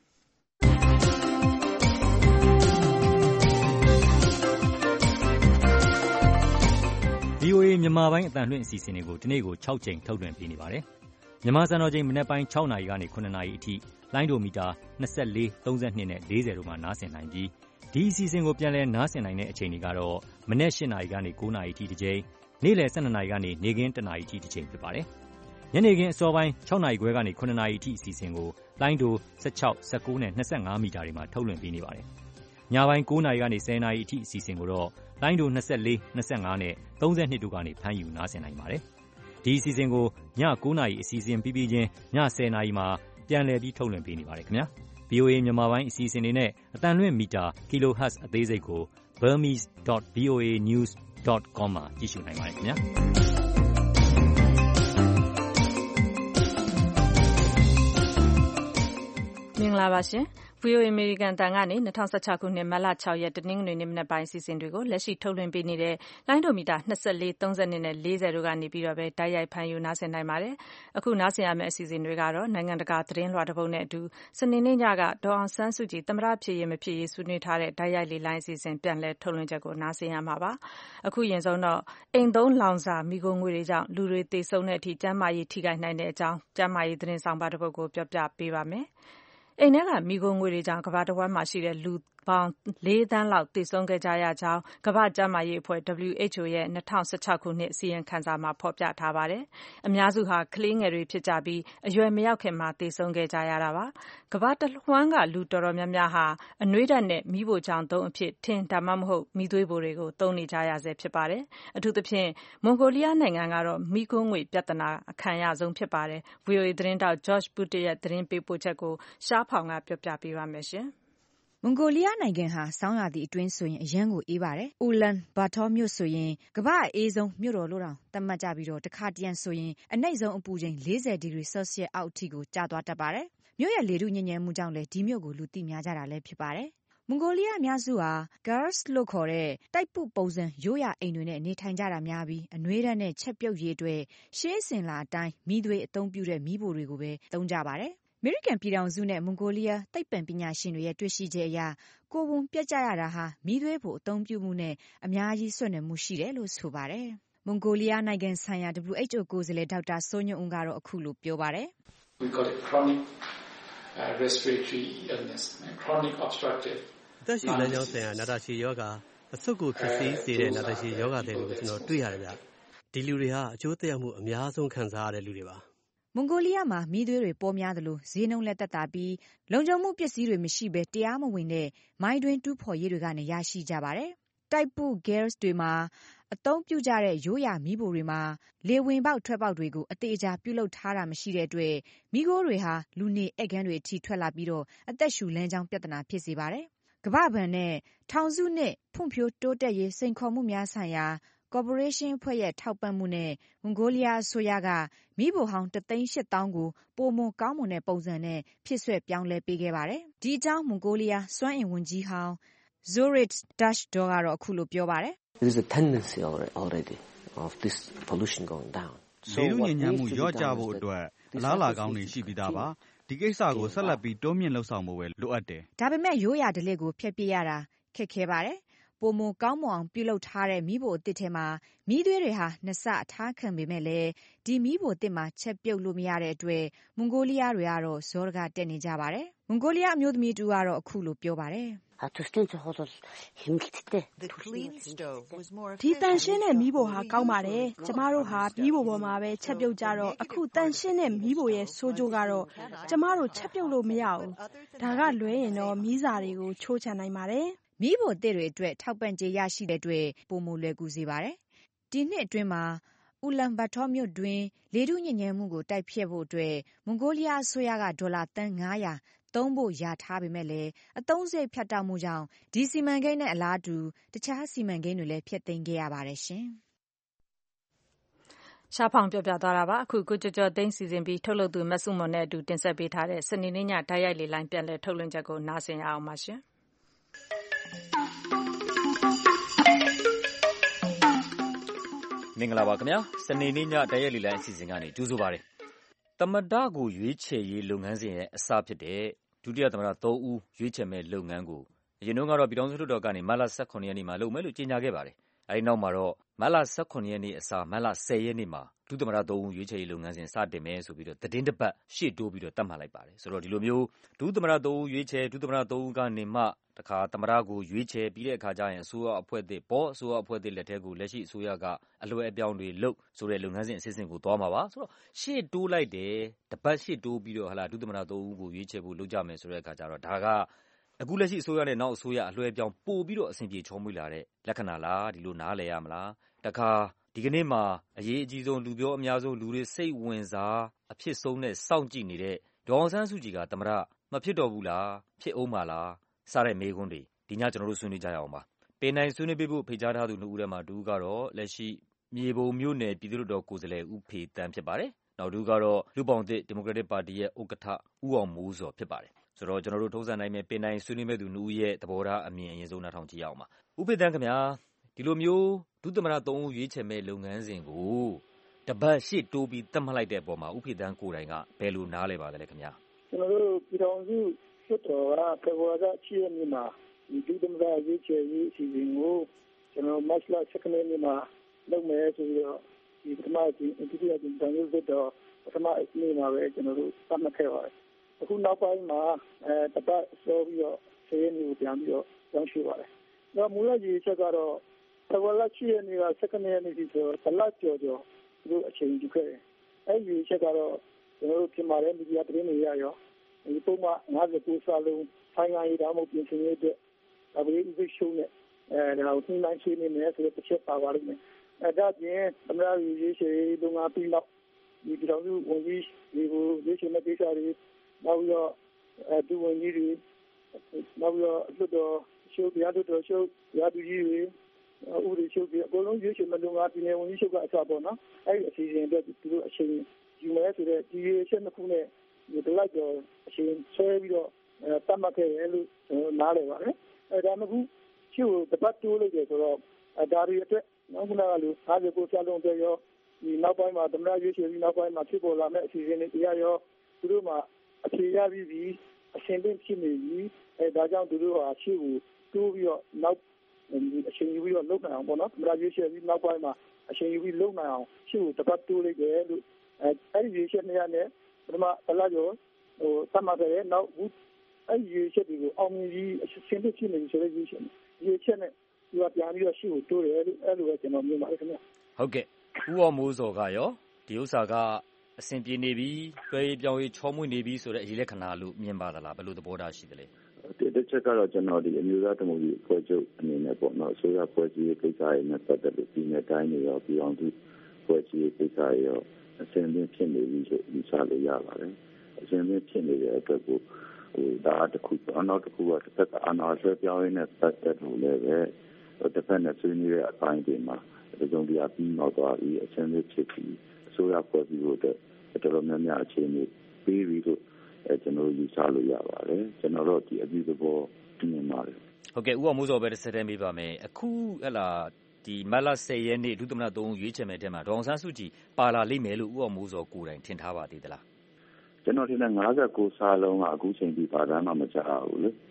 VOA မြန်မာပိုင်းအသံလွှင့်အစီအစဉ်တွေကိုဒီနေ့ကို6ချိန်ထုတ်လွှင့်ပေးနေပါတယ်။မြန်မာစံတော်ချိန်မနက်ပိုင်း6နာရီကနေ9နာရီအထိလိုင်းဒိုမီတာ24 32နဲ့40တို့မှာနားဆင်နိုင်ပြီးဒီအစီအစဉ်ကိုပြန်လည်နားဆင်နိုင်တဲ့အချိန်တွေကတော့မနက်8နာရီကနေ9နာရီအထိတစ်ချိန်နေ့လယ်12နာရီကနေနေ့ခင်း1နာရီအထိတစ်ချိန်ဖြစ်ပါတယ်။ညနေခင်းအစောပိုင်း6နာရီခွဲကနေ9နာရီအထိအစီအစဉ်ကိုလိုင်းဒို16 19နဲ့25မီတာတွေမှာထုတ်လွှင့်ပေးနေပါတယ်။ညပိုင်း9နာရီကနေ10နာရီအထိအစီအစဉ်ကိုတော့လိုင်းဒို24 25နဲ့32တို့ကနေဖမ်းယူနားဆင်နိုင်ပါတယ်။ဒီအစီအစဉ်ကိုည9နာရီအစီအစဉ်ပြီးချင်းည10နာရီမှာပြန်လည်ပြီးထုတ်လွှင့်ပေးနေပါတယ်ခင်ဗျာ။ VOA မြန်မာပိုင်းအစီအစဉ်တွေနဲ့အတန်လွင့်မီတာ kilohertz အသေးစိတ်ကို burmese.voanews.com မှာကြည့်ရှုနိုင်ပါတယ်ခင်ဗျာမင်္ဂလာပါရှင် VOA American တန်ကနေ2016ခုနှစ်မတ်လ6ရက်တနင်္ဂနွေနေ့မနက်ပိုင်းစီစဉ်တွေကိုလက်ရှိထုတ်လွှင့်ပေးနေတဲ့လိုင်းဒိုမီတာ24 30နဲ့40တို့ကနေပြီးတော့ပဲတိုက်ရိုက်ဖန်ယူနားဆင်နိုင်ပါတယ်အခုနားဆင်ရမယ့်အစီအစဉ်တွေကတော့နိုင်ငံတကာသတင်းလွှာတစ်ပုဒ်နဲ့အတူစနေနေ့ညကဒေါ်အောင်ဆန်းစုကြည်သမ္မတဖြစ်ရေးမဖြစ်ရေးဆွေးနွေးထားတဲ့တိုက်ရိုက်လေလိုင်းအစီအစဉ်ပြန်လည်ထုတ်လွှင့်ချက်ကိုနားဆင်ရမှာပါအခုရင်ဆုံးတော့အိမ်သုံးလောင်စာမိခိုးငွေတွေကြောင့်လူတွေသေဆုံးတဲ့အထိကျန်းမာရေးထိခိုက်နိုင်တဲ့အကြောင်းကျန်းမာရေးသတင်းဆောင်ပါတစ်ပုဒ်ကိုပြောပြပေးပါမယ်အိမ်ထဲကမိခိုးငွေတွေကြောင့်ကမ္ဘာတစ်ဝန်းမှာရှိတဲ့လူပေါင်း4 သန်းလောက်သေဆုံးခဲ့ကြရကြောင်းကမ္ဘာ့ကျန်းမာရေးအဖွဲ့ WHO ရဲ့2016ခုနှစ်အစီရင်ခံစာမှာဖော်ပြထားပါတယ်။အများစုဟာကလေးငယ်တွေဖြစ်ကြပြီးအရွယ်မရောက်ခင်မှာသေဆုံးခဲ့ကြရတာပါ။ကမ္ဘာတစ်ဝန်းကလူတော်တော်များများဟာအနွေးဓာတ်နဲ့မီးဖိုချောင်သုံးအဖြစ်ထင်ဒါမှမဟုတ်မီးသွေးဖိုတွေကိုသုံးနေကြရဆဲဖြစ်ပါတယ်။အထူးသဖြင့်မွန်ဂိုလီးယားနိုင်ငံကတော့မီးခိုးငွေပြဿနာအခံရဆုံးဖြစ်ပါတယ်။ VOA သတင်းတောက် George Putte ရဲ့သတင်းပေးပို့ချက်ကိုရှားဖောင်ကပြောပြပေးပါမယ်ရှင်။မွန်ဂိုလီးယားနိုင်ငံဟာဆောင်းရာသီအတွင်းဆိုရင်အရန်ကိုအေးပါတယ်။အူလန်ဘာထောမြို့ဆိုရင်ကမ္ဘာ့အေးဆုံးမြို့တော်လို့တောင်သတ်မှတ်ကြပြီးတော့တခါတရံဆိုရင်အနှိမ့်ဆုံးအပူချိန်40 ဒီဂရီဆယ်စီယပ်အောက်အထိကိုကျသွားတတ်ပါတယ်။မြို့ရဲ့လေထုညစ်ညမ်းမှုကြောင့်လည်းဒီမြို့ကိုလူသိများကြတာလည်းဖြစ်ပါတယ်။မွန်ဂိုလီးယားအများစုဟာ Gars လို့ခေါ်တဲ့တိုက်ပုပုံစံရိုးရာအိမ်တွေနဲ့နေထိုင်ကြတာများပြီးအနွေးဓာတ်နဲ့ချက်ပြုတ်ရေးအတွက်ရှေးစင်လာအတိုင်းမီးသွေးအသုံးပြုတဲ့မီးဖိုတွေကိုပဲသုံးကြပါတယ်။အမေရိကန်ပြည်ထောင်စုနဲ့မွန်ဂိုလီးယားသိပ္ပံပညာရှင်တွေရဲ့တွေ့ရှိချက်အရကိုယ်ဝန်ပြတ်ကျရတာဟာမီးသွေးဖို့အသုံးပြုမှုနဲ့အများကြီးဆွတ်နွယ်မှုရှိတယ်လို့ဆိုပါတယ်။မွန်ဂိုလီးယားနိုင်ငံဆိုင်ရာ WHO ကိုယ်စားလှယ်ဒေါက်တာစိုးညွန့်ဦးကတော့အခုလိုပြောပါတယ်။ We call it chronic respiratory illness, chronic obstructive သက်ရှိလမ်းကြောင်းဆိုင်ရာနာတာရှည်ယောဂအဆုတ်ကိုဖြစ်စေစေတဲ့နာတာရှည်ယောဂတွေကိုကျွန်တော်တွေ့ရတယ်ဗျ။ဒီလူတွေဟာအကျိုးသက်ရောက်မှုအများဆုံးခံစားရတဲ့လူတွေပါ။မွန်ဂိုလီးယားမှာမီးသွေးတွေပေါ်များသလိုဈေးနှုန်းလည်းသက်သာပြီးလုံခြုံမှုပစ္စည်းတွေမရှိဘဲတရားမဝင်တဲ့မိုင်းတွင်းတူးဖော်ရေးတွေကနေရရှိကြပါတယ်။တိုက်ပု gas တွေမှာအသုံးပြုကြတဲ့ရိုးရာမီးဖိုတွေမှာလေဝင်ပေါက်ထွက်ပေါက်တွေကိုအသေးအချာပြုလုပ်ထားတာမရှိတဲ့အတွက်မီးခိုးတွေဟာလူနေဧည့်ခန်းတွေအထိထွက်လာပြီးတော့အသက်ရှူလမ်းကြောင်းပြဿနာဖြစ်စေပါတယ်။ကမ္ဘာ့ဘဏ်နဲ့ထောင်စုနှစ်ဖွံ့ဖြိုးတိုးတက်ရေးစိန်ခေါ်မှုများဆိုင်ရာကော်ပိုရေးရှင်းအဖွဲ့ရဲ့ထောက်ပံ့မှုနဲ့မွန်ဂိုလီးယားအစိုးရကမီးဖိုဟောင်း1,800,000ကိုပိုမိုကောင်းမွန်တဲ့ပုံစံနဲ့ဖြစ်ဆွဲပြောင်းလဲပေးခဲ့ပါတယ်။ဒီအကြောင်းမွန်ဂိုလီးယားစွမ်းအင်ဝန်ကြီးဟောင်း Zorit Dashdor ကတော့အခုလိုပြောပါတယ်။ There is a tendency already of this pollution going down. လေထုညစ်ညမ်းမှုလျော့ကျဖို့အတွက်အလားအလာကောင်းတွေရှိပြီးသားပါ။ဒီကိစ္စကိုဆက်လက်ပြီးတိုးမြင့်လှုပ်ဆောင်ဖို့ပဲလိုအပ်တယ်။ဒါပေမဲ့ရိုးရာဓလေ့ကိုဖျက်ပစ်ရတာခက်ခဲပါတယ်။ပိုမိုကောင်းမွန်အောင်ပြုလုပ်ထားတဲ့မီးဖိုအသစ်ထဲမှာမီးသွေးတွေဟာနှစ်ဆအထားခံပေမဲ့လည်းဒီမီးဖိုအသစ်မှာချက်ပြုတ်လို့မရတဲ့အတွက်မွန်ဂိုလီးယားတွေကတော့ဇောရကတက်နေကြပါတယ်။မွန်ဂိုလီးယားအမျိုးသမီးတူကတော့အခုလိုပြောပါတယ်။ဒီတန်ရှင်းတဲ့မီးဖိုဟာကောင်းပါတယ်။ကျမတို့ဟာမီးဖိုပေါ်မှာပဲချက်ပြုတ်ကြတော့အခုတန်ရှင်းတဲ့မီးဖိုရဲ့ဆိုးကျိုးကတော့ကျမတို့ချက်ပြုတ်လို့မရဘူး။ဒါကလွဲရင်တော့မီးစာတွေကိုချိုးချနိုင်ပါတယ်။မီးဖိုအသစ်တွေအတွက်ထောက်ပံ့ကြေးရရှိတဲ့အတွက်ပိုမိုလွယ်ကူစေပါတယ်။ဒီနှစ်အတွင်းမှာအူလန်ဘာထောမြို့တွင်လေထုညစ်ညမ်းမှုကိုတိုက်ဖျက်ဖို့အတွက်မွန်ဂိုလီးယားအစိုးရကဒေါ်လာသန်း900သုံးဖို့ရထားပေမဲ့လည်းအသုံးစရိတ်ဖြတ်တောက်မှုကြောင့်ဒီစီမံကိန်းနဲ့အလားတူတခြားစီမံကိန်းတွေလည်းဖျက်သိမ်းခဲ့ရပါတယ်ရှင်။ရှားဖောင်ပြောပြသွားတာပါအခုကိုကြော်သိန်းစီစဉ်ပြီးထုတ်လုပ်သူမဆုမွန်နဲ့အတူတင်ဆက်ပေးထားတဲ့စနေနေ့ညဓာတ်ရိုက်လေလိုင်းပြန်လည်ထုတ်လွှင့်ချက်ကိုနားဆင်ရအောင်ပါရှင်မင်္ဂလာပါခင်ဗျာစနေနေ့ညဓာတ်ရိုက်လေလိုင်းအစီအစဉ်ကနေကြိုဆိုပါရစေသမ္မတကိုရွေးချယ်ရေးလုပ်ငန်းစဉ်ရဲ့အစဖြစ်တဲ့ဒုတိယသမ္မတ3ဦးရွေးချယ်မဲ့လုပ်ငန်းကိုအရင်ကတော့ပြည်ထောင်စုလွှတ်တော်ကနေမတ်လ18ရက်နေ့မှာလုပ်မယ်လို့ကြေညာခဲ့ပါတယ်အဲဒီနောက်မှာတော့မတ်လ18ရက်နေ့အစားမတ်လ10ရက်နေ့မှာဒုသမ္မတ3ဦးရွေးချယ်ရေးလုပ်ငန်းစဉ်စတင်မယ်ဆိုပြီးတော့သတင်းတစ်ပတ်ရှေ့တိုးပြီးတော့သတ်မှတ်လိုက်ပါတယ်ဆိုတော့ဒီလိုမျိုးဒုသမ္မတ3ဦးရွေးချယ်ဒုသမ္မတ3ဦးကနေမှတခါသမ္မတကိုရွေးချယ်ပြီးတဲ့အခါကျရင်အစိုးရအဖွဲ့သစ်အစိုးရအဖွဲ့သစ်လက်ထက်ကိုလက်ရှိအစိုးရကအလွှဲအပြောင်းတွေလုပ်ဆိုတဲ့လုပ်ငန်းစဉ်အစီအစဉ်ကိုသွားမှာပါဆိုတော့ရှေ့တိုးလိုက်တယ်တစ်ပတ်ရှေ့တိုးပြီးတော့ဒုသမ္မတ3ဦးကိုရွေးချယ်ဖို့လုပ်ကြမယ်ဆိုတဲ့အခါကျတော့ဒါကအခုလက်ရှိအစိုးရနဲ့နောက်အစိုးရအလွှဲအပြောင်းပို့ပြီးတော့အဆင်ပြေချောမွေ့လာတဲ့လက္ခဏာလားဒီလိုနားလည်ရမလားတခါဒီကနေ့မှာအရေးအကြီးဆုံးလူပြောအများဆုံးလူတွေစိတ်ဝင်စားအဖြစ်ဆုံးနဲ့စောင့်ကြည့်နေတဲ့ဒေါ်အောင်ဆန်းစုကြည်ကသမ္မတမဖြစ်တော့ဘူးလားဖြစ်အောင်မလားစတဲ့မေးခွန်းတွေဒီညကျွန်တော်တို့ဆွေးနွေးကြရအောင်ပါပင်နိုင်ဆွေးနွေးပေးဖို့ဖိတ်ကြားထားသူ2ဦးထဲမှာတစ်ဦးကတော့လက်ရှိမြေပုံမြို့နယ်ပြည်သူ့လွှတ်တော်ကိုယ်စားလှယ်ဦးဖေတန်းဖြစ်ပါတယ်။နောက်တစ်ဦးကတော့လူ့ဘောင်သစ်ဒီမိုကရက်တစ်ပါတီရဲ့ဥက္ကဋ္ဌဦးအောင်မိုးဇော်ဖြစ်ပါတယ်။ဆိုတော့ကျွန်တော်တို့ထုံးစံတိုင်းပဲပင်နိုင်ဆွေးနွေးမဲ့သူ2ဦးရဲ့သဘောထားအမြင်အရင်ဆုံးနားထောင်ကြည့်ရအောင်ပါ။ဦးဖေတန်းခင်ဗျာဒီလိုမျိုးဒုသမ္မတ3ဦးရွေးချယ်မဲ့လုပ်ငန်းစဉ်ကိုတပတ်ရှေ့တိုးပြီးသတ်မှတ်လိုက်တဲ့အပေါ်မှာဦးဖေတန်းကိုယ်တိုင်ကဘယ်လိုနားလဲပါလဲခင်ဗျာ။ကျွန်တော်တို့ပြည်တော်စုလွှတ်တော်ကဖေဖော်ဝါရီ7ရက်နေ့မှာဒီဒုသမ္မတရွေးချယ်ရေးအစီအစဉ်ကိုကျွန်တော်မတ်လ7ရက်နေ့မှာလုပ်မယ်ဆိုပြီးတော့ဒီပထမဒီဒုတိယဒီတန်ရုပ်တော့ပထမအစီအစဉ်မှာပဲကျွန်တော်တို့သတ်မှတ်ခဲ့ပါတယ်။အခုနောက်ပိုင်းမှာတပတ်ဆိုပြီးတော့ဆေးရည်ကိုပြန်ပြီးတော့ကျောင်းရှိပါတယ်။တော့မူလရည်ချက်ကတော့ဖေဖော်ဝါရီ7ရက်နေ့က7ရက်နေ့ဒီဆိုတလကျော်သူတို့အချိန်ယူခဲ့တယ်။အဲဒီရည်ချက်ကတော့ကျွန်တော်တို့ပြင်မာတဲ့မီဒီယာသတင်းတွေရရောဒီပုံမှန်59စာလုံးဖိုင်ငံရေးဒါမှမဟုတ်ပြင်ဆင်ရေးအတွက်ဒါပေမဲ့ဒီရှုံးနဲ့ဒါကိုနှိုင်းဆွေးနွေးမယ်ဆိုတဲ့တစ်ချက်ပါပါလိမ့်မယ်။ဒါပြင်သမ္မတရေးချယ်လုပ်ငန်းပြီးနောက်ဒီပြည်တော်စုဝန်ကြီးတွေကိုရေးချယ်မဲ့ကိစ္စတွေနောက်ပြီးတော့ဒုဝန်ကြီးတွေနောက်ပြီးတော့လွှတ်တော်ရှုပ်တရားလွှတ်တော်ရှုပ်တရားသူကြီးတွေဥပဒေရှုပ်တွေအကုန်လုံးရေးချယ်မဲ့လုပ်ငန်းပြည်နယ်ဝန်ကြီးရှုပ်ကအစပေါ့နော်။အဲဒီအစီအစဉ်အတွက်သူတို့အချိန်ယူမယ်ဆိုတဲ့ဒီရေးချက်နှစ်ခုနဲ့ဒီလိုက်တော့အချိန်ဆွဲပြီးတော့တတ်မှတ်ခဲ့တယ်လို့နားလည်ပါတယ်။ဒါမှမဟုတ်ရှိကိုတပတ်တိုးလိုက်တယ်ဆိုတော့ဒါတွေအတွက်နောက်ခုနကလို59စာလုံးတွေရောဒီနောက်ပိုင်းမှာသမ္မတရွေးချယ်ပြီးနောက်ပိုင်းမှာဖြစ်ပေါ်လာမယ့်အစီအစဉ်တွေတရားရောသူတို့မှာအဖြေရပြီးအရှင်သင့်ဖြစ်နေပြီဒါကြောင့်သူတို့ဟာရှိကိုတိုးပြီးတော့နောက်အချိန်ယူပြီးတော့လုပ်နိုင်အောင်ပေါ့နော်သမ္မတရွေးချယ်ပြီးနောက်ပိုင်းမှာအချိန်ယူပြီးလုပ်နိုင်အောင်ရှိကိုတပတ်တိုးလိုက်တယ်လို့အဲဒီရွေးချယ်နေရတဲ့ပထမတလားကျော်သတ်မှတ်ခဲ့နောက်အဲဒီရွေးချယ်တွေကိုအောင်မြင်ပြီးအရှင်သင့်ဖြစ်နေပြီဆိုတဲ့ရွေးချယ်နဲ့ဒီကပြန်ပြီးတော့ရှိကိုတိုးတယ်လို့အဲ့လိုပဲကျွန်တော်မြင်ပါတယ်ခင်ဗျ။ဟုတ်ကဲ့ဦးအောင်မိုးစောကရောဒီဥစ္စာကအဆင်ပြေနေပြီတွဲပြောင်းရေးချောမွေ့နေပြီဆိုတဲ့အရေးလက္ခဏာလို့မြင်ပါသလားဘယ်လိုသဘောထားရှိသလဲ။တစ်ချက်ကတော့ကျွန်တော်ဒီအမျိုးသားဒီမိုကရေစီအဖွဲ့ချုပ်အနေနဲ့ပေါ့နော်ဆိုရဖွဲ့စည်းရေးကိစ္စတွေနဲ့ပတ်သက်လို့ဒီနေ့တိုင်းတွေရောပြည်အောင်စုဖွဲ့စည်းရေးကိစ္စတွေရောအဆင်သင့်ဖြစ်နေပြီဆိုယူဆလို့ရပါတယ်။အဆင်သင့်ဖြစ်နေတဲ့အတွက်ကိုဒါတစ်ခုနောက်တစ်ခုကတစ်ဖက်ကအာဏာဆွဲပြောင်းရင်းနဲ့ပတ်သက်လို့လည်းပဲတစ်ဖက်နဲ့ဆွေးနွေးတဲ့အပိုင်းတွေမှာဒီလိုမျိုးပြီးတော့သွားပြီးအဆင်သင့်ဖြစ်ပြီးအစိုးရဖွဲ့စည်းဖို့အတွက်တော်တော်များများအခြေအနေပြီးပြီးတော့ကျွန်တော်ယူဆလို့ရပါတယ်ကျွန်တော်တို့ဒီအပြုသဘောမြင်ပါတယ်ဟုတ်ကဲ့ဦးအောင်မိုးစောပဲတစ်ဆက်တည်းမေးပါမယ်အခုဟဲ့လားဒီမတ်လ10ရက်နေ့ဒုသမ္မတ3ဦးရွေးချယ်မဲ့တဲ့မှာဒေါအောင်ဆန်းစုကြည်ပါလာလိမ့်မယ်လို့ဦးအောင်မိုးစောကိုယ်တိုင်ထင်ထားပါသေးသလားကျွန်တော်ထင်တယ်59စာလုံးကအခုချိန်ထိပါတမ်းမှမချဘူးလေ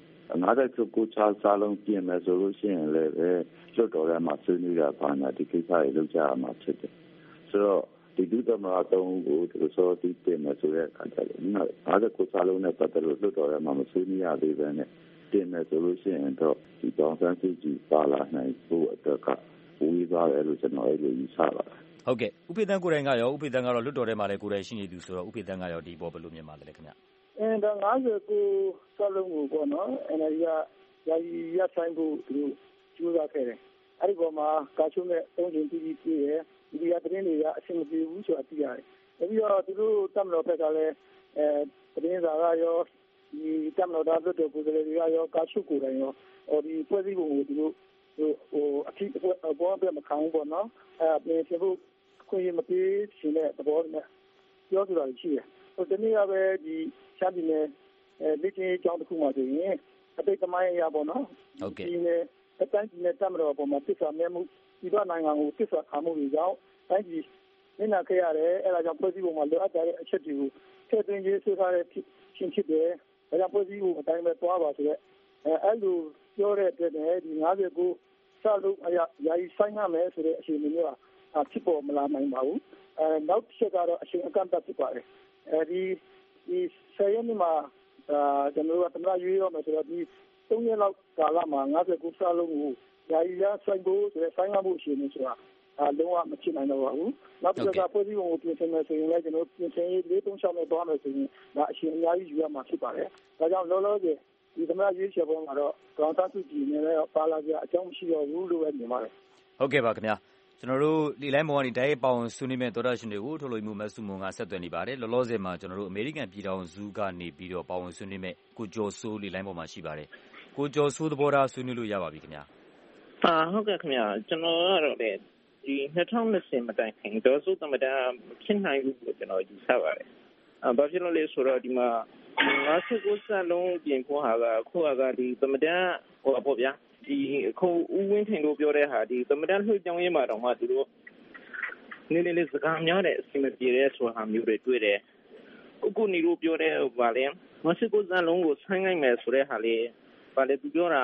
59စာလုံးပြင်မယ်ဆိုလို့ရှိရင်လည်းပဲလွတ်တော်ထဲမှာဆွေးနွေးတာပါညာဒီကိစ္စတွေလုပ်ကြရမှာဖြစ်တယ်ဆိုတော့ဒီဒုသမ္မတ3ဦးကိုသူစောတိပြင်မယ်ဆိုတဲ့အခါကျတော့59စာလုံးနဲ့ပတ်သက်လို့လွတ်တော်ထဲမှာမဆွေးနွေးရသေးဘဲနဲ့ပြင်မယ်ဆိုလို့ရှိရင်တော့ဒီဒေါအောင်ဆန်းစုကြည်ပါလာနိုင်ဖို့အတွက်ကဝေးသွားတယ်လို့ကျွန်တော်အဲ့လိုယူဆပါတယ်ဟုတ်ကဲ့ဥပေသန်းကိုယ်တိုင်ကရောဥပေသန်းကတော့လွတ်တော်ထဲမှာလည်းကိုယ်တိုင်ရှိနေသူဆိုတော့ဥပေသန်းကရောဒီပေါ်ဘယ်လိုမြင်ပါလဲခင်ဗျဒါ59စာလုံးကိုပေါ့နော် NLD ကရဆိုင်ဖို့သူတို့ကြိုးစားခဲ့တယ်အဲ့ဒီပေါ်မှာကာချုံးနဲ့တုံးချင်းပြီးပြည့်ရဒီကသတင်းတွေကအဆင်မပြေဘူးဆိုတာသိရတယ်ပြီးတော့သူတို့တမတော်ဘက်ကလည်းသတင်းစာကရောဒီတမတော်သားလွတ်တော်ကိုယ်စားလှယ်တွေကရောကာချုံးကိုယ်တိုင်ရောဒီဖွဲ့စည်းပုံကိုသူတို့အထီးဘောပဲမခံဘူးပေါ့နော်ပြင်ဆင်ဖို့ခွင့်ရမပေးရှင်တဲ့သဘောနဲ့ပြောဆိုတာရှိတယ်ဒီနေ့ကပဲဒီရှမ်းပြည်နယ်လက်ချင်းအကြောင်းတစ်ခုမှဆိုရင်အတိတ်သမိုင်းအရာပေါ့နော်ဟုတ်ကဲ့ဒီနေ့အတိုင်းပြည်နဲ့တမတော်ပေါ်မှာတစ္ဆာမြဲမှုဒီဘနိုင်ငံကိုတစ္ဆာခံမှုတွေကြောင့်တိုင်းပြည်နစ်နာခဲ့ရတယ်အဲဒါကြောင့်ဖွဲ့စည်းပုံမှာလိုအပ်တဲ့အချက်တွေကိုထည့်သွင်းရေးဆွေးနွေးတဲ့ချင်းဖြစ်တယ်ဒါကြောင့်ဖွဲ့စည်းပုံအတိုင်းပဲသွားပါဆိုတော့အဲ့လိုပြောတဲ့အတွက်နဲ့ဒီ59စာလုံးအရာယာယီဆိုင်ရမယ်ဆိုတဲ့အခြေအနေမျိုးဖြစ်ပေါ်မလာနိုင်ပါဘူးနောက်တစ်ချက်ကတော့အချိန်အကန့်အသတ်ဖြစ်ပါတယ်ဒီ10ရက်နေ့မှာကျွန်တော်တို့ကသမ္မတရွေးရမယ်ဆိုတော့ဒီ3ရက်လောက်ကာလမှာ59စာလုံးကိုယာယီရဆိုင်ဖို့ဆိုတဲ့ဆိုင်ရမှုအခြေအနေဆိုတာလုံးဝမဖြစ်နိုင်တော့ပါဘူးနောက်တစ်ခါဖွဲ့စည်းပုံကိုပြင်ဆင်မယ်ဆိုရင်လည်းကျွန်တော်ပြင်ဆင်ရေး436နဲ့သွားမယ်ဆိုရင်ဒါအချိန်အများကြီးယူရမှာဖြစ်ပါတယ်ဒါကြောင့်လောလောဆယ်ဒီသမ္မတရွေးချယ်ပွဲမှာတော့ဒေါ်သားစုကြည်နဲ့လည်းပါလာကြအကြောင်းမရှိတော့ဘူးလို့ပဲမြင်ပါတယ်ဟုတ်ကဲ့ပါခင်ဗျာကျွန်တော်တို့လေလိုင်းပေါ်ကနေတိုက်ရိုက်ပေါင်ဆွေးနွေးမဲ့သောတာရှင်တွေကိုထုတ်လွှင့်မှုမဆုမွန်ကဆက်သွယ်နေပါတယ်လောလောဆယ်မှာကျွန်တော်တို့အမေရိကန်ပြည်ထောင်စုကနေပြီးတော့ပေါင်ဆွေးနွေးမဲ့ကိုကျော်စိုးလေလိုင်းပေါ်မှာရှိပါတယ်ကိုကျော်စိုးသဘောထားဆွေးနွေးလို့ရပါပြီခင်ဗျာဟုတ်ကဲ့ခင်ဗျာကျွန်တော်ကတော့လေဒီ2020မတိုင်ခင်ဒေါ်စုသမဒဖြစ်နိုင်ဘူးလို့ကျွန်တော်ယူဆပါတယ်ဘာဖြစ်လို့လဲဆိုတော့ဒီမှာ59စလုံးပြင်ဖို့ဟာကအခုကဒီသမဒဟိုပေါ့ဗျာဒီအခုဦးဝင်းထင်တို့ပြောတဲ့ဟာဒီသမဒလှုပ်ကြောင်းရေးမှာတော့မှသူတို့နည်းနည်းလေးစကားများတဲ့အစီအမံပြေတဲ့ဆိုတာမျိုးတွေတွေ့တယ်အခုနေလို့ပြောတဲ့ဗာလဲ59စလုံးကိုဆိုင်းနိုင်မယ်ဆိုတဲ့ဟာလေးဗာလဲသူပြောတာ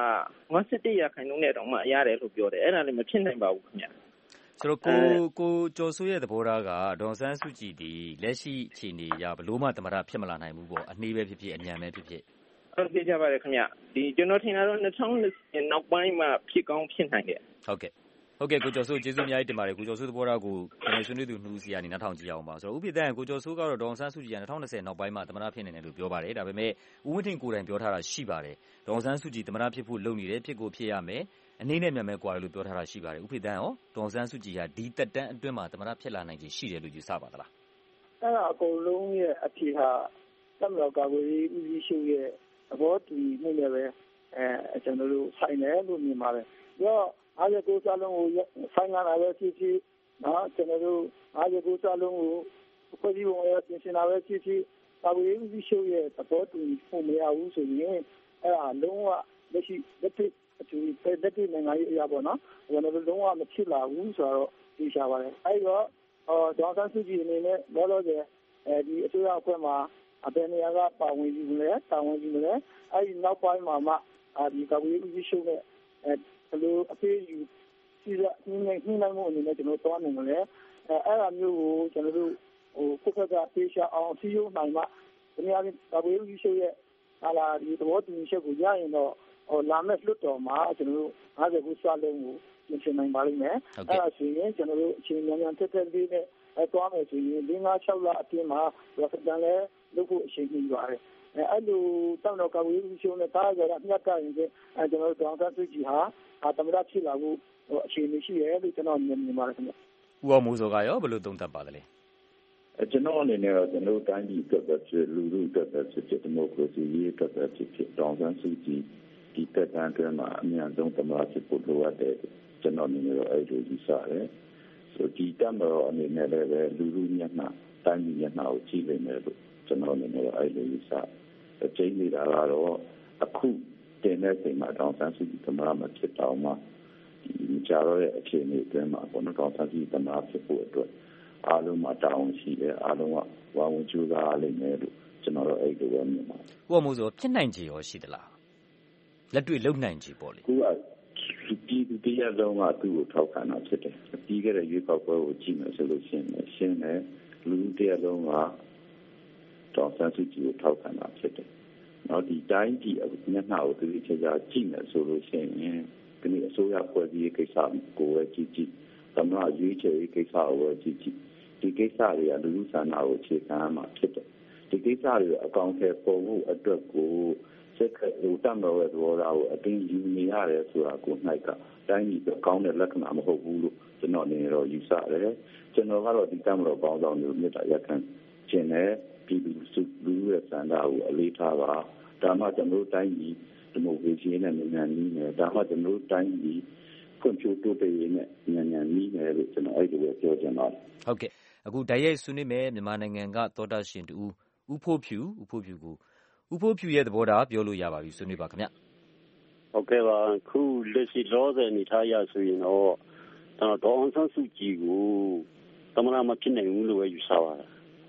51ရာခိုင်နှုန်းနဲ့တော့မှရတယ်လို့ပြောတယ်အဲ့ဒါလည်းမဖြစ်နိုင်ပါဘူးခင်ဗျာဆိုတော့ကိုကျော်စိုးရဲ့သဘောထားကဒေါ်စန်းစုကြည်ဒီလက်ရှိအခြေအနေအရဘလို့မှသမရဖြစ်မလာနိုင်ဘူးပေါ့အနှေးပဲဖြစ်ဖြစ်အညံပဲဖြစ်ဖြစ်ဟုတ်ကဲ့ကြပါတယ်ခင်ဗျဒီကျွန်တော်ထင်တာတော့2020နောက်ပိုင်းမှာဖြစ်ကောင်းဖြစ်နိုင်တယ်ဟုတ်ကဲ့ကိုကျော်စိုးကျေးဇူးအများကြီးတင်ပါတယ်ကိုကျော်စိုးသဘောထားကိုဆွေးနွေးသူနှူးစီကနေနောက်ထောင်ကြည့်အောင်ပါဆိုတော့ဥပဒေတန်ကိုကျော်စိုးကတော့ဒေါ်စန်းစုကြည်က2020နောက်ပိုင်းမှာသမရဖြစ်နေတယ်လို့ပြောပါတယ်ဒါပေမဲ့ဦးဝင်းထင်ကိုယ်တိုင်ပြောထားတာရှိပါတယ်ဒေါ်စန်းစုကြည်သမရဖြစ်ဖို့လုပ်နေတယ်ဖြစ်ကိုဖြစ်ရမယ်အနေနဲ့မြန်မဲ့ကွာလို့ပြောထားတာရှိပါတယ်ဥပဒေတန်ရောဒေါ်စန်းစုကြည်ကဒီတက်တန်းအတွင်းမှာသမရဖြစ်လာနိုင်ခြေရှိတယ်လို့ယူဆပါသလားအဲ့ဒါအကုန်လုံးရဲ့အဖြေဟာသမရကာကွယ်ရေးဦးစီးချုပ်ရဲ့သဘောတူညီမှုနဲ့ပဲကျွန်တော်တို့ဆိုင်တယ်လို့မြင်ပါတယ်ပြီးတော့59စလုံးကိုဆိုင်လာတာပဲဖြစ်ဖြစ်နော်ကျွန်တော်တို့59စလုံးကိုဖွဲ့စည်းပုံအရပြင်ဆင်တာပဲဖြစ်ဖြစ်ကာကွယ်ရေးဦးစီးချုပ်ရဲ့သဘောတူညီမှုမရဘူးဆိုရင်အဲ့ဒါလုံးဝလက်ရှိလက်တွေ့အတူလက်တွေ့နိုင်ငံရေးအရာပေါ့နော်ကျွန်တော်တို့လုံးဝမဖြစ်လာဘူးဆိုတော့သိချပါတယ်အဲ့တော့ဒေါ်စန်းစုကြည်အနေနဲ့လောလောဆယ်ဒီအစိုးရအဖွဲ့မှာဘယ်နေရာကပါဝင်ယူလဲတာဝန်ယူလဲအဲ့ဒီနောက်ပိုင်းမှာမှဒီကာကွယ်ရေးဦးစီးချုပ်နဲ့ဘယ်လိုအပေးယူစီးလာနှင်းနိုင်မှုအနေနဲ့ကျွန်တော်သွားနေတယ်အဲ့ဒါမျိုးကိုကျွန်တော်တို့ကိုယ့်ဘက်ကပေးချအောင်စီးရုံနိုင်မှဒီနေရာကာကွယ်ရေးဦးစီးချုပ်ရဲ့ဒီသဘောတူညီချက်ကိုရရင်တော့လာမယ့်လွှတ်တော်မှာကျွန်တော်တို့59စလုံးကိုပြင်ဆင်နိုင်ပါလိမ့်မယ်အဲ့ဒါဆိုရင်ကျွန်တော်တို့အချိန်မြန်မြန်တက်တက်လေးနဲ့သွားမယ်ဆိုရင်5-6လအတွင်းမှာရဖတန်လဲလုပ်ဖို့အချိန်ကြီးပါတယ်အဲ့လိုတောင်းတော့ကာကွယ်ရေးရှုံးနဲ့တားကြတာမြတ်ကရင်ကျွန်တော်တို့ဒေါက်တာစုကြည်ဟာသမရဖြစ်လာဖို့အခြေအနေရှိတယ်လို့ကျွန်တော်မြင်ပါတယ်ခင်ဗျဦးအောင်မိုးစောကရောဘယ်လိုသုံးသပ်ပါသလဲကျွန်တော်အနေနဲ့တော့ကျွန်တော်တိုင်းပြည်အတွက်ပဲဖြစ်လူလူအတွက်ပဲဖြစ်ဒီမိုကရေစီရေးအတွက်ပဲဖြစ်ဒေါက်တာစုကြည်ဒီတက်တန်းအတွင်းမှာအများဆုံးသမရဖြစ်ဖို့လိုအပ်တယ်ကျွန်တော်အနေနဲ့တော့အဲ့လိုယူဆတယ်ဆိုဒီတမ်းတော့အနေနဲ့လည်းလူလူမျက်နှာတိုင်းပြည်မျက်နှာကိုကြည့်နေတယ်လို့ကျွန်တော်အနေနဲ့အဲ့လိုယူဆကျင်းနေတာကတော့အခုတင်တဲ့ချိန်မှာဒေါက်တာစုကြည်သမရမဖြစ်တော့မှဒီကြားရတဲ့အခြေအနေအတွင်းမှာပေါ့နော်ဒေါက်တာစုကြည်သမရဖြစ်ဖို့အတွက်အားလုံးမှာတာဝန်ရှိတယ်အားလုံးကဝါဝင်ကြိုးစားလိမ့်မယ်လို့ကျွန်တော်တို့အဲ့လိုပဲမြင်ပါတယ်ဦးအောင်မိုးစောဖြစ်နိုင်ခြေရောရှိသလားလက်တွေ့လုံနိုင်ခြေပေါ့လေအခုကဒီတရားလုံးကသူ့ကိုထောက်ခံတာဖြစ်တယ်ပြီးခဲ့တဲ့ရွေးကောက်ပွဲကိုကြည့်မယ်ဆိုလို့ရှင်းတယ်လူတရားလုံးကဒေါက်တာစုကြည်ကိုထောက်ခံတာဖြစ်တယ်နောက်ဒီတိုင်းပြည်မျက်နှာကိုသူချေချာကြည့်မယ်ဆိုလို့ရှိရင်ဒီနေ့အစိုးရဖွဲ့စည်းရေးကိစ္စကိုပဲကြည့်သမရရွေးချယ်ရေးကိစ္စကိုပဲကြည့်ဒီကိစ္စတွေကလူလူဆန္ဒကိုခြေခံမှာဖြစ်တယ်ဒီကိစ္စတွေအကောင့်ထဲပေါ်ဖို့အတွက်ကိုစက်ကလူတမ်းတော်ရဲ့သဘောထားကိုအတင်းယူနေရတယ်ဆိုတာကို၌ကတိုင်းပြည်အကောင့်တဲ့လက္ခဏာမဟုတ်ဘူးလို့ကျွန်တော်အနေနဲ့တော့ယူဆတယ်ကျွန်တော်ကတော့ဒီတမ်းတော်ပေါင်းဆောင်မျိုးမြတ်တာရက်ခံခြင်းနဲ့ပြည်သူလူရဲ့ဆန္ဒကိုအလေးထားပါဒါမှကျွန်တော်တို့တိုင်းပြည်ဒီမိုကရေစီနဲ့နိုင်ငံနည်းနဲ့ဒါမှကျွန်တော်တို့တိုင်းပြည်ကွန်ပျူတာတိုးတက်ရေးနဲ့နိုင်ငံနည်းနဲ့လို့ကျွန်တော်အဲ့ဒီလိုပြောချင်ပါတယ်ဟုတ်ကဲ့အခုဓာတ်ရိုက်ဆွေးနွေးမယ်မြန်မာနိုင်ငံကသောတာရှင်တူဦးဖိုးဖြူရဲ့သဘောထားပြောလို့ရပါပြီဆွေးနွေးပါခင်ဗျဟုတ်ကဲ့ပါခုလက်ရှိလောဆယ်အနေထားရဆိုရင်တော့ဒေါ်အောင်ဆန်းစုကြည်ကိုသမရမဖြစ်နိုင်ဘူးလို့ပဲယူဆပါတယ်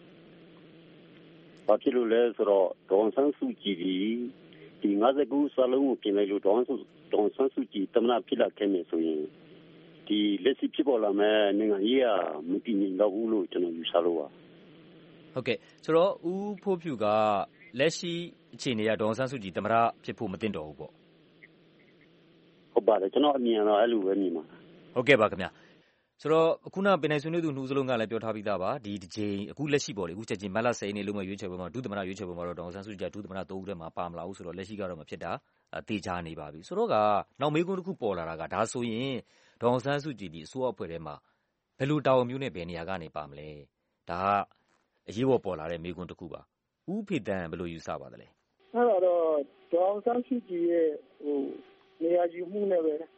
ဘာဖြစ်လို့လဲဆိုတော့ဒေါ်အောင်ဆန်းစုကြည်ဒီ59စလုံးကိုပြင်လိုက်လို့ဒေါ်အောင်ဆန်းစုကြည်သမရဖြစ်လာခဲ့မယ်ဆိုရင်ဒီလက်ရှိဖြစ်ပေါ်လာမဲ့နိုင်ငံရေးကမတည်ငြိမ်တော့ဘူးလို့ကျွန်တော်ယူဆလို့ပါဟုတ်ကဲ့ဆိုတော့ဦးဖိုးဖြူကလက်ရှိအခြေအနေကဒေါ်အောင်ဆန်းစုကြည်သမရဖြစ်ဖို့မသင့်တော်ဘူးပေါ့ဟုတ်ပါတယ်ကျွန်တော်အမြင်တော့အဲ့လိုပဲမြင်ပါတယ်ဟုတ်ကဲ့ပါခင်ဗျဆိုတော့အခုနပင်နိုင်ဆွေးနွေးသူနှူးစလုံးကလည်းပြောထားပြီးသားပါဒီတစ်ချိန်အခုလက်ရှိပေါ့လေအခုချက်ချင်းမတ်လ10ရက်နေ့လုံးဝရွေးချယ်ပွဲမှာဒုသမရရွေးချယ်ပွဲမှာတော့ဒေါ်အောင်ဆန်းစုကြည်ဒုသမရ3ဦးထဲမှာပါမလာဘူးဆိုတော့လက်ရှိကတော့မဖြစ်တာတေချာနေပါပြီဆိုတော့ကနောက်မေးခွန်းတစ်ခုပေါ်လာတာကဒါဆိုရင်ဒေါ်အောင်ဆန်းစုကြည်ဒီအစိုးရအဖွဲ့ထဲမှာဘယ်လိုတာဝန်မျိုးနဲ့ဘယ်နေရာကနေပါမလဲဒါကအရေးပေါ်ပေါ်လာတဲ့မေးခွန်းတစ်ခုပါဦးဖေတန်ဘယ်လိုယူဆပါသလဲအဲ့တော့ဒေါ်အောင်ဆန်းစုကြည်ရဲ့နေရာယူမှုနဲ့ပဲ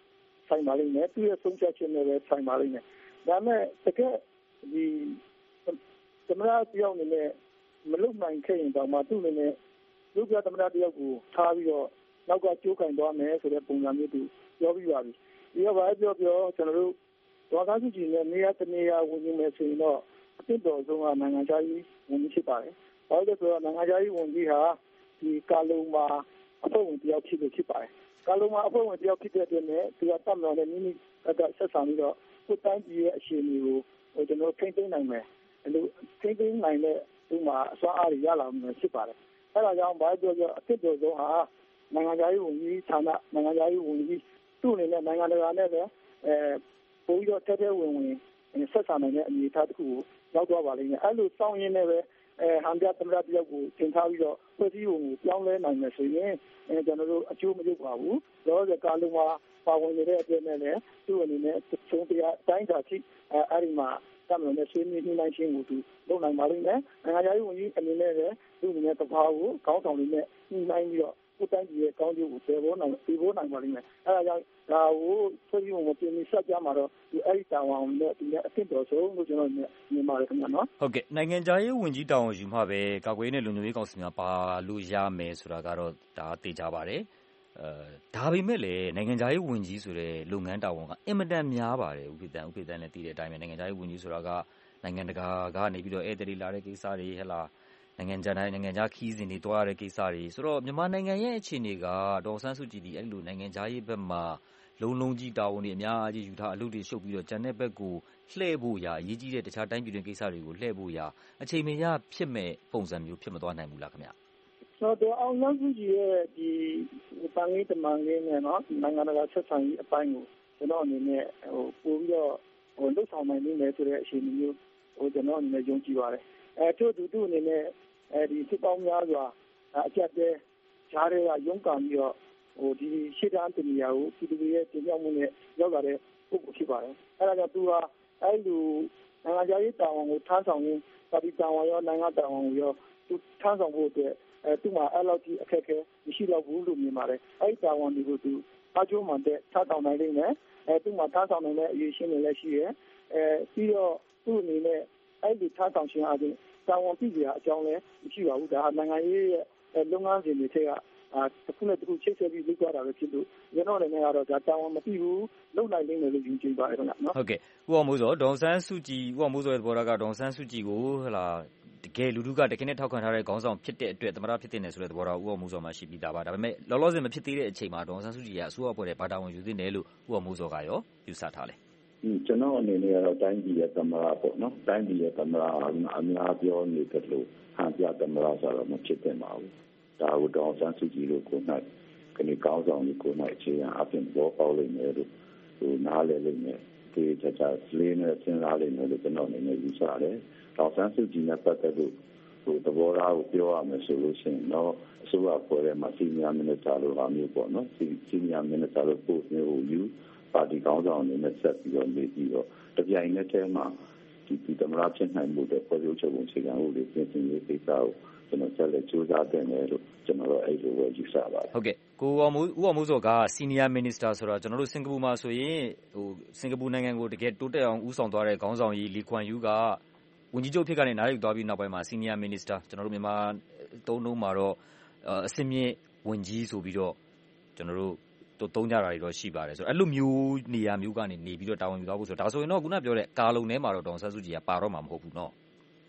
ဆိုင်ပါလိမ့်မယ်သူရဲ့ဆုံးဖြတ်ချက်နဲ့ပဲဆိုင်ပါလိမ့်မယ်ဒါမဲ့တကယ်ဒီသမရတယောက်နဲ့မလုံနိုင်ခဲ့ရင်တော့မှသူ့အနေနဲ့လူပြသမရတယောက်ကိုထားပြီးတော့နောက်ကကြိုးကင်သွားမယ်ဆိုတဲ့ပုံစံမျိုးသူပြောပြီးပါပြီဒီကဘာပြောကျွန်တော်တို့ဒေါ်သားစုကြည်နဲ့နေရာတနေရာဝင်နေမယ်ဆိုရင်တော့အစ်တော်ဆုံးကနိုင်ငံခြားရေးဝန်ကြီးဖြစ်ပါတယ်။ဘာလို့လဲဆိုတော့နိုင်ငံခြားရေးဝန်ကြီးဟာဒီကာလုံမှာအဖွဲ့ဝင်တယောက်ဖြစ်လို့ဖြစ်ပါတယ်။ကာလုံမှာအဖွဲ့ဝင်တယောက်ဖြစ်တဲ့အတွက်နဲ့သူကတတ်တော်နဲ့မိမိကဆက်ဆံပြီးတော့ကိုယ်တိုင်းပြည်ရဲ့အခြေအနေကိုကျွန်တော်ထိန်းသိမ်းနိုင်မယ်။အဲလိုထိန်းသိမ်းနိုင်တဲ့သူမှာအစွမ်းအားရလာမှာဖြစ်ပါတယ်။အဲဒါကြောင့်ဘာပြောအစ်တော်ဆုံးဟာနိုင်ငံခြားရေးဝန်ကြီးဌာနနိုင်ငံခြားရေးဝန်ကြီးသူ့အနေနဲ့နိုင်ငံတကာနဲ့ပဲပို့ပြီးတော့တဲဝင်ဆက်ဆံနိုင်တဲ့အနေအထားတစ်ခုကိုရောက်သွားပါလိမ့်မယ်။အဲလိုစောင့်ရင်းနဲ့ပဲဟန်ပြသမရတယောက်ကိုသင်ထားပြီးတော့ဖွဲ့စည်းပုံကိုပြောင်းလဲနိုင်မယ်ဆိုရင်ကျွန်တော်တို့အကျိုးမလုပ်ပါဘူး။တော့ကာလုံမှာပါဝင်နေတဲ့အတွက်နဲ့လည်းသူ့အနေနဲ့သုံးတရားတိုင်းတာထိအဲဒီမှာတမန်နဲ့ဆွေးနွေးနှိမ့်ချင်းကိုသူလုပ်နိုင်ပါလိမ့်မယ်။နိုင်ငံခြားရေးဝန်ကြီးအနေနဲ့လည်းသူ့အနေနဲ့တဘာကိုခေါင်းဆောင်တွေနဲ့နှိမ့်နိုင်ပြီးတော့ကိုတိုင်းပြည်ရဲ့ကောင်းကျိုးကိုပေးဖို့နိုင်ပါလိမ့်မယ်။အဲဒါကြောင့်ဒါကိုဖွဲ့စည်းပုံကိုပြင်ပြီးဆက်ကြမှာတော့ဒီအဲဒီတာဝန်နဲ့ဒီနဲ့အစ်တော်ဆုံးလို့ကျွန်တော်မြင်ပါတယ်ခင်ဗျာနော်ဟုတ်ကဲ့နိုင်ငံခြားရေးဝန်ကြီးတာဝန်ယူမှပဲကာကွယ်ရေးနဲ့လုံခြုံရေးကောင်စီများပါလို့ရမယ်ဆိုတာကတော့ဒါသိကြပါတယ်ဒါပေမဲ့လည်းနိုင်ငံခြားရေးဝန်ကြီးဆိုတဲ့လုပ်ငန်းတာဝန်ကအင်မတန်များပါတယ်ဥပဒေတန်းလည်းသိတဲ့အတိုင်းပဲနိုင်ငံခြားရေးဝန်ကြီးဆိုတာကနိုင်ငံတကာကနေပြီးတော့ဧည့်သည်လာတဲ့ကိစ္စတွေဟဲ့လားနိုင်ငံခြားခီးစဉ်တွေတွားရတဲ့ကိစ္စတွေဆိုတော့မြန်မာနိုင်ငံရဲ့အခြေအနေကဒေါ်ဆန်းစုကြည်ဒီအဲ့လိုနိုင်ငံခြားရေးဘက်မှာလုံးကြီးတာဝန်တွေအများကြီးယူထားအလုပ်တွေရှုပ်ပြီးတော့ဂျန်တဲ့ဘက်ကိုလှည့်ဖို့ရာအရေးကြီးတဲ့တခြားတိုင်းပြည်တွင်းကိစ္စတွေကိုလှည့်ဖို့ရာအချိန်မရဖြစ်မဲ့ပုံစံမျိုးဖြစ်မသွားနိုင်ဘူးလားခင်ဗျဆိုတော့အောင်ဆန်းစုကြည်ရဲ့ဒီပန်းလေးတမန်လေးနဲ့နော်နိုင်ငံတကာဆက်ဆံရေးအပိုင်းကိုကျွန်တော်အနေနဲ့ပို့ပြီးတော့လှုပ်ဆောင်နိုင်နေတယ်ဆိုတဲ့အခြေအနေမျိုးကျွန်တော်အနေနဲ့ယုံကြည်ပါတယ်ထို့သူအနေနဲ့ဒီစစ်ပေါင်းများစွာအကြက်တဲ့ဂျားတွေကရုန်းကန်ပြီးတော့ဒီရှေ့တန်းတနေရာကိုပြည်သူတွေရဲ့တင်ပြမှုနဲ့ရောက်လာတဲ့ပုဂ္ဂိုလ်ဖြစ်ပါတယ်။အဲဒါကြောင့်သူကအဲ့လိုနိုင်ငံရေးတာဝန်ကိုထမ်းဆောင်ရင်းပါတီတာဝန်ရောနိုင်ငံတာဝန်ကိုရောသူထမ်းဆောင်ဖို့အတွက်သူ့မှာအဲ့လောက်ကြီးအခက်အခဲမရှိတော့ဘူးလို့မြင်ပါတယ်။အဲ့ဒီတာဝန်တွေကိုသူအကျိုးမှန်တဲ့ထမ်းဆောင်နိုင်လိမ့်မယ်။သူ့မှာထမ်းဆောင်နိုင်တဲ့အရေးရှင်းတွေလည်းရှိတယ်။ပြီးတော့သူ့အနေနဲ့အဲ့ဒီထမ်းဆောင်ခြင်းအပြင်တာဝန်ပြည့်စရာအကြောင်းလည်းမရှိပါဘူး။ဒါဟာနိုင်ငံရေးရဲ့လုပ်ငန်းစဉ်တွေထက်ကတစ်ခုနဲ့တစ်ခုချိတ်ဆက်ပြီးလုပ်ကြတာပဲဖြစ်လို့ကျွန်တော်လည်းကတော့ဒါတာဝန်မပြီးဘူးလုပ်နိုင်လိမ့်မယ်လို့ယူကြည်ပါတယ်ခင်ဗျာနော်ဟုတ်ကဲ့ဦးအောင်မိုးစောဒေါ်ဆန်းစုကြည်ဦးအောင်မိုးစောရဲ့သဘောထားကဒေါ်ဆန်းစုကြည်ကိုဟလာတကယ်လူထုကတကယ်နဲ့ထောက်ခံထားတဲ့ခေါင်းဆောင်ဖြစ်တဲ့အတွက်သမရဖြစ်တဲ့နယ်ဆိုတဲ့သဘောထားဦးအောင်မိုးစောမှရှိပြီးသားပါဒါပေမဲ့လောလောဆယ်မဖြစ်သေးတဲ့အချိန်မှာဒေါ်ဆန်းစုကြည်ကအစိုးရအဖွဲ့ရဲ့ဘာတာဝန်ယူသင့်တယ်လို့ဦးအောင်မိုးစောကရောယူဆထားလဲကျွန်တော်အနေနဲ့ကတော့တိုင်းပြည်ရဲ့သမရပေါ့နော်တိုင်းပြည်ရဲ့သမရအများပြောနေတယ်လို့ဟန်ပြသမရဆိုတော့မဖြစ်သင့်ပါဘူးဒါကိုဒေါ်ဆန်းစုကြည်တို့ကိုနိုင်ကနေကောင်းဆောင်ကိုနိုင်အခြေခံအပြင်ဘောပေါက်လိမ့်မယ်လို့သူနားလည်လိမ့်မယ်ဒီချာချာလေးနဲ့စဉ်းစားလိမ့်မယ်လို့ကျွန်တော်အနေနဲ့ယူဆတယ်ဒေါ်ဆန်းစုကြည်နဲ့ပတ်သက်လို့သဘောထားကိုပြောရမယ်ဆိုလို့ရှိရင်တော့အစိုးရဖွဲ့ထဲမှာစီနီယာမင်းတာလို့ဟာမျိုးပေါ့နော်စီနီယာမင်းတာလို့ပို့မျိုးကိုယူပါတီကောင်းဆောင်အနေနဲ့ဆက်ပြီးတော့နေပြီးတော့တပြိုင်နက်တည်းမှာဒီသမရဖြစ်နိုင်မှုတဲ့ဖွဲ့စည်းချုပ်ပုံအခြေခံဥပဒေပြင်ဆင်ရေးကိစ္စကိုကျွန်တော်ဆက်လက်ကြိုးစားတင်တယ်လို့ကျွန်တော်တို့အဲ့လိုပဲယူဆပါတယ်ဟုတ်ကဲ့ကိုဦးအောင်မိုးစောက Senior Minister ဆိုတော့ကျွန်တော်တို့စင်ကာပူမှာဆိုရင်စင်ကာပူနိုင်ငံကိုတကယ်တိုးတက်အောင်ဦးဆောင်သွားတဲ့ခေါင်းဆောင်ကြီးလီခွမ်ယူကဝန်ကြီးချုပ်ဖြစ်ကနေနားယူသွားပြီးနောက်ပိုင်းမှာ Senior Minister ကျွန်တော်တို့မြန်မာတုံးမှာတော့အစင်းမြင့်ဝန်ကြီးဆိုပြီးတော့ကျွန်တော်တို့သုံးကြတာတွေတော့ရှိပါတယ်ဆိုတော့အဲ့လိုမျိုးနေရာမျိုးကနေနေပြီးတော့တာဝန်ယူသွားဖို့ဆိုတော့ဒါဆိုရင်တော့ခုနပြောတဲ့ကာလုံထဲမှာတော့ဒေါ်ဆန်းစုကြည်ကပါတော့မှာမဟုတ်ဘူးเนาะ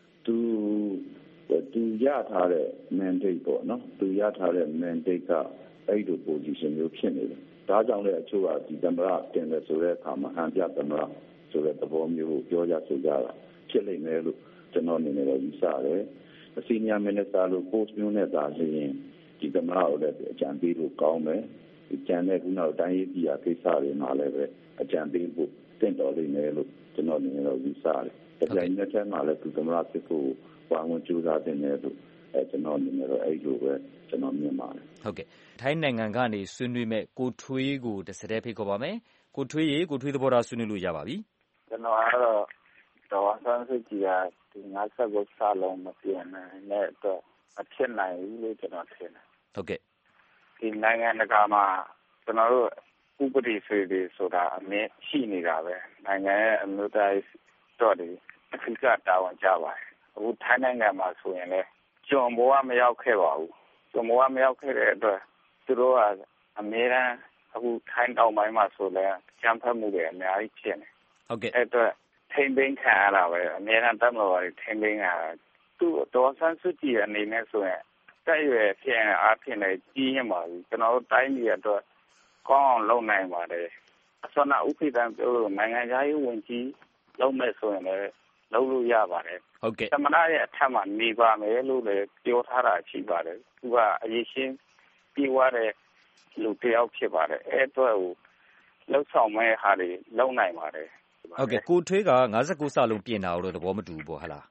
သူရထားတဲ့ mandate ပေါ့နော်သူရထားတဲ့ mandate ကအဲ့ဒီ position မျိုးဖြစ်နေတယ်ဒါကြောင့်လည်းအချို့ကဒီသမရတင်တယ်ဆိုတဲ့အခါမှာဟန်ပြသမရဆိုတဲ့သဘောမျိုးကိုပြောကြဆိုကြတာဖြစ်လိမ့်မယ်လို့ကျွန်တော်အနေနဲ့တော့ယူဆတယ် Senior Minister လို့ post မျိုးနဲ့သာလျှင်ဒီသမရကိုလည်းအကြံပေးလို့ကောင်းမယ်ဒီကျန်တဲ့ခုနောက်တိုင်းရေးပြည်ကိစ္စတွေမှာလည်းပဲအကြံပေးဖို့တင့်တော်လိမ့်မယ်လို့ကျွန်တော်အနေနဲ့တော့ယူဆတယ်တကယ်နဲ့ထဲမှာလည်းဒီသမရဖြစ်ဖို့ဘာဝင်ကြိုးစားတဲ့နယ်လို့ကျွန်တော်အနေနဲ့တော့အဲ့လိုပဲကျွန်တော်မြင်ပါတယ်ဟုတ်ကဲ့ထိုင်းနိုင်ငံကနေဆွေးနွေးမဲ့ကိုထွေးကိုတစ်စက်တည်းဖိတ်ခေါ်ပါမယ်ကိုထွေးသဘောထားဆွေးနွေးလို့ရပါပြီကျွန်တော်ကတော့ဒေါ်ဆန်းစုကြည်ကဒီ59စာလုံးမပြင်နိုင်တဲ့အတွက်အဖြစ်နိုင်ဘူးလို့ကျွန်တော်ထင်တယ်ဟုတ်ကဲ့ဒီနိုင်ငံတကာမှာကျွန်တော်တို့ဥပဒေဆွေတွေဆိုတာအမြဲရှိနေတာပဲနိုင်ငံရဲ့အမျိုးသားတော်တွေအထူးကတာဝန်ကြပါတယ်အခုထိုင်းနိုင်ငံမှာဆိုရင်လည်းကျွန်ဘောကမရောက်ခဲ့ပါဘူးကျွန်ဘောကမရောက်ခဲ့တဲ့အတွက်သူတို့ကအမြဲတမ်းအခုထိုင်းတောင်ပိုင်းမှာဆိုလည်းကြမ်းဖက်မှုတွေအများကြီးဖြစ်နေဟုတ်ကဲ့အဲ့အတွက်ထိန်းသိမ်းခံရတာပဲအများအားတက်လို့ရတယ်ထိန်းသိမ်းရတာသူ့တော်ဆန်းစုကြည်အနေနဲ့ဆိုရင်တက်ရွယ်ဖြစ်ရင်အားဖြင့်လည်းကြီးရင်ပါပြီကျွန်တော်တို့တိုင်းပြည်အတွက်ကောင်းအောင်လုပ်နိုင်ပါတယ်အစောနာဥပဒေတမ်းပြောလို့နိုင်ငံသားရေးဝန်ကြီးလုပ်မဲ့ဆိုရင်လည်းလုပ်လို့ရပါတယ်ဟုတ်ကဲ့သမ္မတရဲ့အထက်မှာနေပါမယ်လို့လည်းပြောထားတာရှိပါတယ်သူကအရေးရှင်းပြီးွားတဲ့လူတယောက်ဖြစ်ပါတယ်အဲ့အတွက်ကိုလှုပ်ဆောင်မဲ့ဟာတွေလုပ်နိုင်ပါတယ်ဟုတ်ကဲ့ကိုထွေးက59စလုံးပြင်တာလို့သဘောမတူဘူးပေါ့ဟလား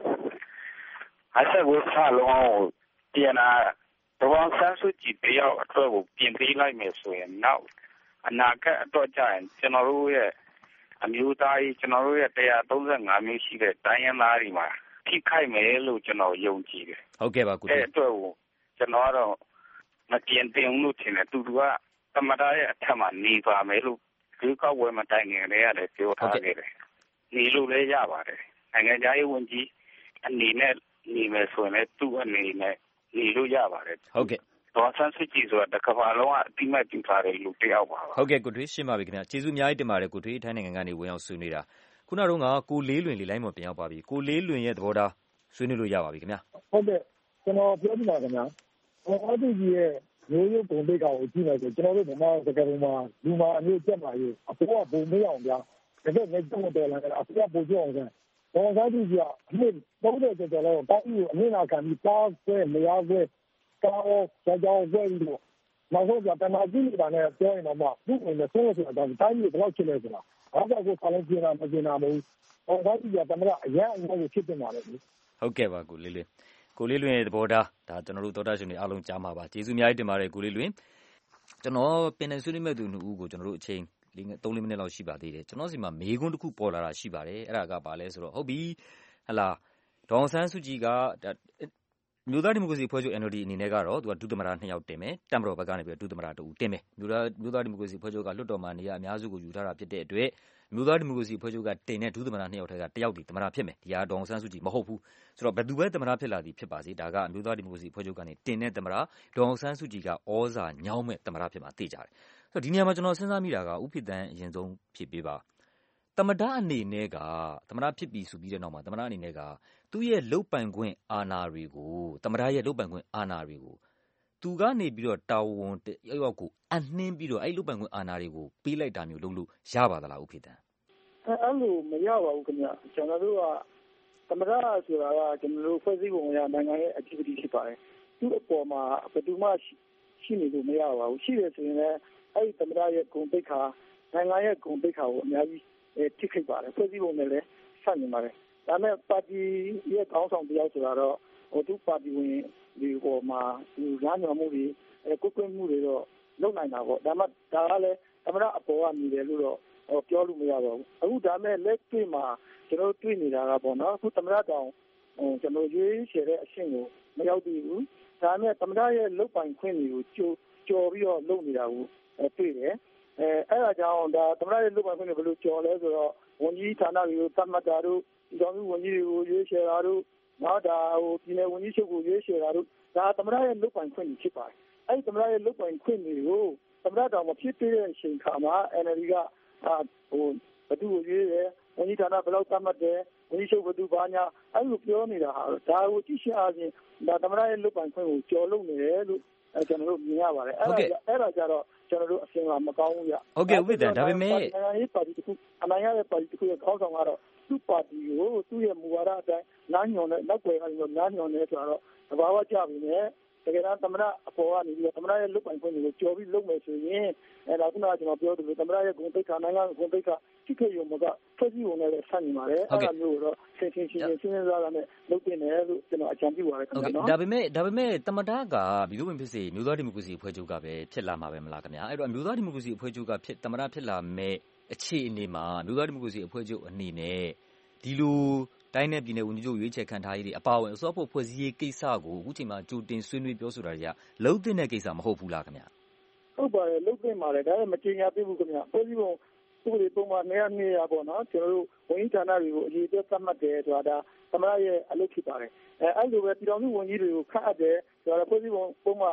59စလုံးပြင်တာတော်ဆန်းစုကြည်တယောက်အတွက်ကိုပြင်ပေးလိုက်မယ်ဆိုရင်နောက်အနာဂတ်အတွက်ကြရင်ကျွန်တော်တို့ရဲ့အမျိုးသားကြီးကျွန်တော်တို့ရဲ့135မျိုးရှိတဲ့တိုင်းရင်းသားတွေမှာထိခိုက်မယ်လို့ကျွန်တော်ယုံကြည်တယ်ဟုတ်ကဲ့ပါကိုထွေးအဲ့အတွက်ကိုကျွန်တော်ကတော့မပြင်သင့်ဘူးလို့ထင်တယ်သူကသမ္မတရဲ့အထက်မှာနေပါမယ်လို့ဒီကောက်ဝဲမတိုင်ခင်လည်းရတယ်ပြောထားခဲ့တယ်နေလို့လည်းရပါတယ်နိုင်ငံသားရေးဝန်ကြီးအနေနဲ့နေမယ်ဆိုရင်လည်းသူ့အနေနဲ့နေလို့ရပါတယ်ဟုတ်ကဲ့တော်ဆန်းစုကြည်ဆိုတာတစ်ကမ္ဘာလုံးကအတိမတ်ပြုထားတယ်လို့တယောက်ပါဟုတ်ကဲ့ကိုထွေးရှင်းပါပြီခင်ဗျကျေးဇူးအများကြီးတင်ပါတယ်ကိုထွေးထိုင်းနိုင်ငံကနေဝင်ရောက်ဆွေးနွေးတာခုနကတော့ကိုလေးလွင်လေးလိုင်းပေါ်ပြန်ရောက်ပါပြီကိုလေးလွင်ရဲ့သဘောထားဆွေးနွေးလို့ရပါပြီခင်ဗျဟုတ်ကဲ့ကျွန်တော်ပြောပြပါခင်ဗျတော်သူကြီးရဲ့မျိုးရိုးပုံပိတ်ကောင်ကိုကြည့်လိုက်ဆိုကျွန်တော်တို့မြန်မာစကားပုံမှာလူမာအမျိုးကျက်ပါရေးအပေါ်ကပုံမေးအောင်ဗျာတကယ်နဲ့တုံးတယ်လာတယ်အပေါ်ကပုံကြအောင်ဆိုတော်သားကြီးကအမြင့်30ကျော်လောက်တောင်းပြီးအမြင့်နာခံပြီးပါဆွဲလျားဆွဲကောင်းကြောင်ဆွဲပြီးတော့နောက်ဆုံးကတမကြီးနေတာနဲ့ပြောရင်တော့သူ့ကိုလည်းဆုံးဆိုတာတိုင်းပြည်ဘယ်လောက်ချစ်လဲဆိုတာဘာကြောင့်ကိုဆာလုံးပြနေတာမပြနေတာမဟုတ်တော်သားကြီးကတမကအရန်အမျိုးကိုချစ်တင်ပါလေဟုတ်ကဲ့ပါကိုလေးလွင်ရဲ့သဘောထားဒါကျွန်တော်တို့သောတာရှင်တွေအားလုံးကြားမှာပါကျေးဇူးအများကြီးတင်ပါတယ်ကိုလေးလွင်ကျွန်တော်ပင်နယ်ဆွေးနွေးမဲ့သူ2ဦးကိုကျွန်တော်တို့အချိန်3-4မိနစ်လောက်ရှိပါသေးတယ်ကျွန်တော်စီမှာမေးခွန်းတစ်ခုပေါ်လာတာရှိပါတယ်အဲ့ဒါကဘာလဲဆိုတော့ဟုတ်ပြီဟလာဒေါအောင်ဆန်းစုကြည်ကမြို့သားဒီမိုကရေစီအဖွဲ့ချုပ် NLD အနေနဲ့ကတော့သူကဒုသမ္မတ2ယောက်တင်မယ်တမတော်ဘက်ကနေပြီးဒုသမ္မတ2ဦးတင်မယ်မြို့သားဒီမိုကရေစီအဖွဲ့ချုပ်ကလွှတ်တော်မှာနေရာအများစုကိုယူထားတာဖြစ်တဲ့အတွက်မြို့သားဒီမိုကရေစီအဖွဲ့ချုပ်ကတင်တဲ့ဒုသမ္မတ2ယောက်ထဲက1ယောက်ဒီသမ္မတဖြစ်မယ်ဒီဟာဒေါအောင်ဆန်းစုကြည်မဟုတ်ဘူးဆိုတော့ဘယ်သူပဲသမ္မတဖြစ်လာသည်ဖြစ်ပါစေဒါကမြို့သားဒီမိုကရေစီအဖွဲ့ချုပ်ကနေတင်တဲ့သမ္မတဒေါအောင်ဆန်းစုကြည်ကဩဇာညောင်းမဲ့သမ္မတဖြစ်မှာသိကြတယ်ဆိုတော့ဒီနေရာမှာကျွန်တော်စဉ်းစားမိတာကဥပိသံအရင်ဆုံးဖြစ်ပေးပါသမ္မတအနေနဲ့ကသမ္မတဖြစ်ပြီးဆိုပြီးတဲ့နောက်မှာသမ္မတအနေနဲ့ကသူ့ရဲ့လုတ်ပိုင်ခွင့်အာဏာတွေကိုသမ္မတရဲ့လုတ်ပိုင်ခွင့်အာဏာတွေကိုသူကနေပြီးတော့တာဝန်ရောက်ကိုအနှင်းပြီးတော့အဲ့လုတ်ပိုင်ခွင့်အာဏာတွေကိုပေးလိုက်တာမျိုးလုပ်လို့ရပါသလားဥပိသံအဲ့လိုမရပါဘူးခင်ဗျကျွန်တော်တို့ကသမ္မတဆိုတာကကျွန်တော်တို့ဖွဲ့စည်းပုံအရနိုင်ငံရဲ့ activity ဖြစ်ပါတယ်သူ့အပေါ်မှာဘယ်သူမှရှိနေလို့မရပါဘူးရှိတယ်ဆိုရင်လည်းအဲ့ဒီသမ္မတရဲ့ဂုဏ်သိက္ခာနိုင်ငံရဲ့ဂုဏ်သိက္ခာကိုအများကြီးထိခိုက်ပါတယ်ဖွဲ့စည်းပုံနဲ့လည်းဆက်နေပါတယ်ဒါမဲ့ပါတီရဲ့ခေါင်းဆောင်တယောက်ဆိုတာတော့သူ့ပါတီဝင်ဒီပေါ်မှာဒီရညော်မှုတွေကိုကွင်းမှုတွေတော့လုပ်နိုင်တာပေါ့ဒါမှဒါကလည်းသမ္မတအပေါ်ကနေတယ်လို့တော့ပြောလို့မရပါဘူးအခုဒါမဲ့လက်တွေ့မှာကျွန်တော်တွေ့နေတာကပေါ့နော်အခုသမ္မတတောင်ကျွန်တော်ရွေးချယ်တဲ့အဆင့်ကိုမရောက်သေးဘူးဒါမဲ့သမ္မတရဲ့လုပ်ပိုင်ခွင့်တွေကိုကြော်ပြီးတော့လုပ်နေတာကိုတွေ့တယ်အဲ့ဒါကြောင့်ဒါသမ္မတရဲ့လုပ်ပိုင်ခွင့်တွေဘယ်လိုကြော်လဲဆိုတော့ဝန်ကြီးဌာနတွေကိုသတ်မှတ်တာတို့ဒီတော်မှုဝန်ကြီးတွေကိုရွေးချယ်တာတို့နောက်ဒါပြည်နယ်ဝန်ကြီးချုပ်ကိုရွေးချယ်တာတို့ဒါသမ္မတရဲ့လုပ်ပိုင်ခွင့်တွေဖြစ်ပါတယ်အဲ့ဒီသမ္မတရဲ့လုပ်ပိုင်ခွင့်တွေကိုသမ္မတတောင်မဖြစ်သေးတဲ့အချိန်ခါမှာ NLD ကဘသူ့ကိုရွေးတယ်ဝန်ကြီးဌာနဘယ်လောက်သတ်မှတ်တယ်ဝန်ကြီးချုပ်ဘသူဘာညာအဲ့လိုပြောနေတာဟာဒါကိုကြည့်ရှင်းအားဖြင့်ဒါသမ္မတရဲ့လုပ်ပိုင်ခွင့်ကိုကျော်လွန်နေတယ်လို့ကျွန်တော်တို့မြင်ရပါတယ်အဲ့ဒါကြတော့ကျွန်တော်တို့အစင်ကမကောင်းဘူးဗျဟုတ်ကဲ့ဥပိသံဒါပေမဲ့နိုင်ငံရေးပါတီတစ်ခုအနိုင်ရတဲ့ပါတီတစ်ခုရဲ့ခေါင်းဆောင်ကတော့သူ့ပါတီကိုသူ့ရဲ့မူဝါဒအတိုင်းနားညွန်တဲ့နောက်ွယ်ကနေနားညွန်နေဆိုတော့သဘာဝကျပြီနဲ့တကယ်တော့သမ္မတအပေါ်ကနေပြီးတော့သမ္မတရဲ့လုပ်ပိုင်ခွင့်တွေကိုကျော်ပြီးလုပ်မယ်ဆိုရင်ဒါခုနကကျွန်တော်ပြောသလိုသမ္မတရဲ့ဂုဏ်သိက္ခာနိုင်ငံဂုဏ်သိက္ခာထိခိုက်ရုံကဖွဲ့စည်းပုံနဲ့လည်းဆက်နေပါတယ်အဲ့ဒါမျိုးတော့ရှင်းစားရမယ်လုပ်တင်တယ်လို့ကျွန်တော်အကြံပြုပါရခင်ဗျာနော်ဒါပေမဲ့သမ္မတကဘီလိုဝင်ဖြစ်စေမျိုးသားဒီမိုကရေစီအဖွဲ့ချုပ်ကပဲဖြစ်လာမှာပဲမလားခင်ဗျာအဲ့တော့မျိုးသားဒီမိုကရေစီအဖွဲ့ချုပ်ကသမ္မတဖြစ်လာမဲ့အခြေအနေမှာမျိုးသားဒီမိုကရေစီအဖွဲ့ချုပ်အနေနဲ့ဒီလိုတိုင်းနယ်ပြည်နယ်ဝန်ကြီးချုပ်ရွေးချယ်ခံထားရေးတွေအပါအဝင်အစိုးရဖွဲ့စည်းရေးကိစ္စကိုအခုချိန်မှာကြိုတင်ဆွေးနွေးပြောဆိုတာတွေကလုံးတဲ့ကိစ္စမဟုတ်ဘူးလားခင်ဗျာဟုတ်ပါတယ်လုပ်ပြင်ပါတယ်ဒါပေမဲ့မကြေညာပြဘူးခင်ဗျဖွဲ့စည်းပုံဥပဒေပုံမှန်200ပေါ့နော်ကျွန်တော်တို့ဝန်ကြီးဌာနတွေကိုအရေးအတွက်သတ်မှတ်တယ်ဆိုတာဒါသမရရဲ့အလုပ်ဖြစ်ပါတယ်အဲ့လိုပဲပြည်တော်စုဝန်ကြီးတွေကိုခန့်အပ်တယ်ဆိုတာဖွဲ့စည်းပုံပုံမှန်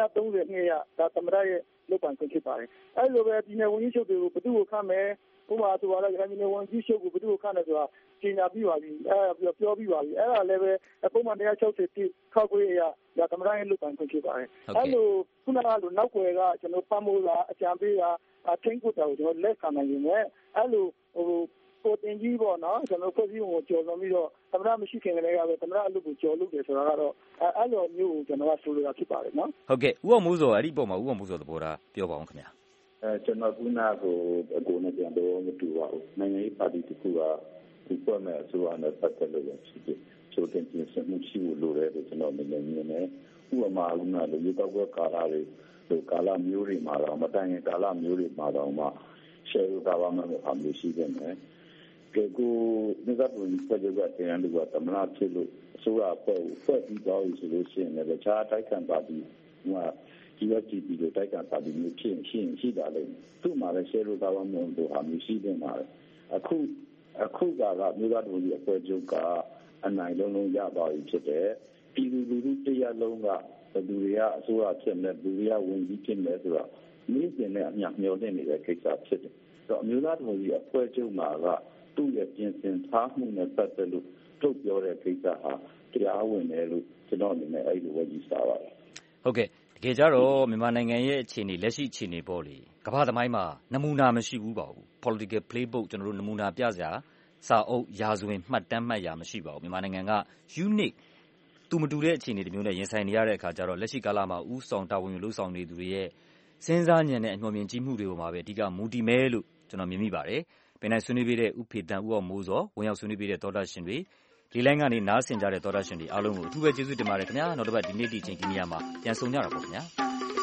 232ဒါသမရရဲ့လုပ်ပိုင်ခွင့်ဖြစ်ပါတယ်အဲ့လိုပဲပြည်နယ်ဝန်ကြီးချုပ်တွေကိုဘယ်သူ့ကိုခန့်မယ်ဥပမာဆိုတော့ပြည်နယ်ဝန်ကြီးချုပ်ကိုဘယ်သူ့ကိုခန့်တယ်ဆိုတာကြေညာပြီးပါပြီအဲ့ပြောပြီးပါပြီအဲ့ဒါလည်းပဲပုံမှန်160ခောက်ခွေးအရာဒါသမရရဲ့လုပ်ပိုင်ခွင့်ဖြစ်ပါတယ်အဲ့လိုခုနကလိုနောက်ွယ်ကကျွန်တော်ပတ်မိုးတာအကြံပေးတာထိန်းချုပ်တာကိုကျွန်တော်လက်ခံနိုင်ရင်လည်းအဲ့လိုကိုတင်ကြီးပေါ့နော်ကျွန်တော်ဖွဲ့စည်းပုံကိုကြော်လွန်ပြီးတော့သမရမရှိခင်ကတည်းကပဲသမရအလုပ်ကိုကြော်လုပ်တယ်ဆိုတာကတော့အဲ့လိုမျိုးကိုကျွန်တော်ကဆိုလိုတာဖြစ်ပါတယ်နော်ဟုတ်ကဲ့ဦးအောင်မိုးစောအဲ့ဒီပုံမှာဦးအောင်မိုးစောသဘောထားပြောပါအောင်ခင်ဗျာကျွန်တော်ခုနကိုနဲ့ပြန်တော့မတူပါဘူးနိုင်ငံရေးပါတီတစ်ခုကဒီပေါ်မှာဆိုရတဲ့ပတ်သက်လို့ရှိတယ်ဆိုတဲ့ပြင်ဆင်မှုရှိလို့လည်းကျွန်တော်မြင်နေတယ်ဥပမာဦးနာလို့ရေတောက်ွက်ကာလာတွေဒီကာလာမျိုးတွေမှာတော့မတိုင်ရင်ကာလာမျိုးတွေမှာတော့မှရှယ်ကဘာမှမအမျိုးရှိတယ်နဲ့ကိုဒီကပ်ဝင်ဆက်ကြတဲ့တရားတွေကသမနာဖြစ်လို့ဆိုရဖွဲ့ပြီးတော့ဆိုလို့ရှိရင်လည်းခြားတိုက်ခံပါတီဟိုGSTP လိုတိုက်ခံပါတီမျိုးရှိတာလေသူ့မှာလည်းရှယ်ကဘာမှမတို့ဟာမျိုးရှိတယ်မှာအခုကမြို့သားတို့ရဲ့အဖွဲ့ချုပ်ကအနိုင်လုံးရပါပြီဖြစ်တယ်ပြည်သူလူထုတရားလုံးကဘယ်သူတွေကအစိုးရဖြစ်နေဘယ်သူတွေကဝင်ကြီးဖြစ်နေဆိုတော့မိခင်နဲ့အမျှမျှော်လင့်နေတဲ့ကိစ္စဖြစ်တယ်။တော့အမျိုးသားတို့ရဲ့အဖွဲ့ချုပ်မှာကသူ့ရဲ့ပြင်ဆင်ထားမှုနဲ့ပတ်သက်လို့ထုတ်ပြောတဲ့ကိစ္စဟာတရားဝင်တယ်လို့ကျွန်တော်အနေနဲ့အဲ့လိုပဲယူဆပါတယ်။ဟုတ်ကဲ့တကယ်ကြတော့မြန်မာနိုင်ငံရဲ့အခြေအနေလက်ရှိအခြေအနေပေါ့လေကမ္ဘာသမိုင်းမှာနမူနာမရှိဘူးပါဘူး political playbook ကျွန်တော်တို့နမူနာပြစရာစာအုပ်ရာဇဝင်မှတ်တမ်းမှတ်ရာမရှိပါဘူးမြန်မာနိုင်ငံက unique သူမတူတဲ့အခြေအနေတွေမျိုးနဲ့ရင်ဆိုင်နေရတဲ့အခါကျတော့လက်ရှိကာလမှာဥဆောင်တာဝန်ယူလုပ်ဆောင်နေသူတွေရဲ့စဉ်းစားဉာဏ်နဲ့အမျှော်မြင်ကြီးမှုတွေပေါ်မှာပဲအဓိကမူတည်မယ်လို့ကျွန်တော်မြင်မိပါတယ်။ပင်နိုင်ဆွေးနွေးပေးတဲ့ဥဖေတန်ဦးအောင်မိုးစောဝင်ရောက်ဆွေးနွေးပေးတဲ့သောတာရှင်တွေဒီလိုင်းကနေနားဆင်ကြတဲ့သောတာရှင်တွေအားလုံးကိုအထူးပဲကျေးဇူးတင်ပါတယ်ခင်ဗျာ။နောက်တစ်ပတ်ဒီနေ့ဒီချိန်ဒီနေရာမှာပြန်ဆုံကြတာပေါ့ခင်ဗျာ။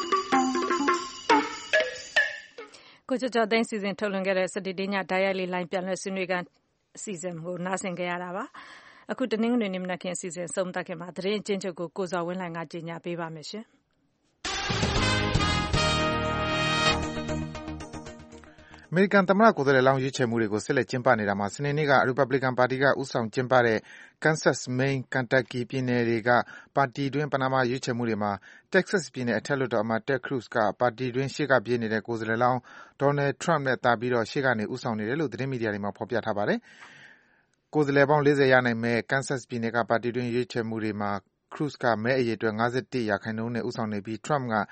ကိုကျော်သိန်းစီစဉ်ထုတ်လွှင့်ခဲ့တဲ့စတူဒီညဓာတ်ရိုက်လေးလိုင်းပြန်လည်ဆွေးနွေးခန်းအစီအစဉ်ကိုနားဆင်ကြရတာပါ။အခုတနင်္ဂနွေနေ့မနက်ခင်းအစီအစဉ်ဆုံးသက်ခင်မှာသတင်းအကျဉ်းချုပ်ကိုဇော်ဝင်းလှိုင်ကကြေညာပေးပါမယ်ရှင်။အမေရိကန်သမ္မတကိုယ်စားလှယ်လောင်းရွေးချယ်မှုတွေကိုဆက်လက်ကျင်းပနေတာမှာစနေနေ့ကရီပတ်ဘလစ်ကန်ပါတီကဦးဆောင်ကျင်းပတဲ့ Kansas, Maine, Kentucky ပြည်နယ်တွေကပါတီတွင်းပဏာမရွေးချယ်မှုတွေမှာ Texas ပြည်နယ်အထက်လွှတ်တော်အမတ် Ted Cruz ကပါတီတွင်းရှေ့ကပြေးနေတဲ့ကိုယ်စားလှယ်လောင်း Donald Trump နဲ့သာပြီးရှေ့ကနေဦးဆောင်နေတယ်လို့သတင်းမီဒီယာတွေမှာဖော်ပြထားပါတယ်။ကိုယ်စားလှယ်ပေါင်း40ရနိုင်မဲ့ Kansas ပြည်နယ်ကပါတီတွင်းရွေးချယ်မှုတွေမှာ Cruz ကမဲအရေအတွက် 51% နဲ့ဦးဆောင်နေပြီး Trump က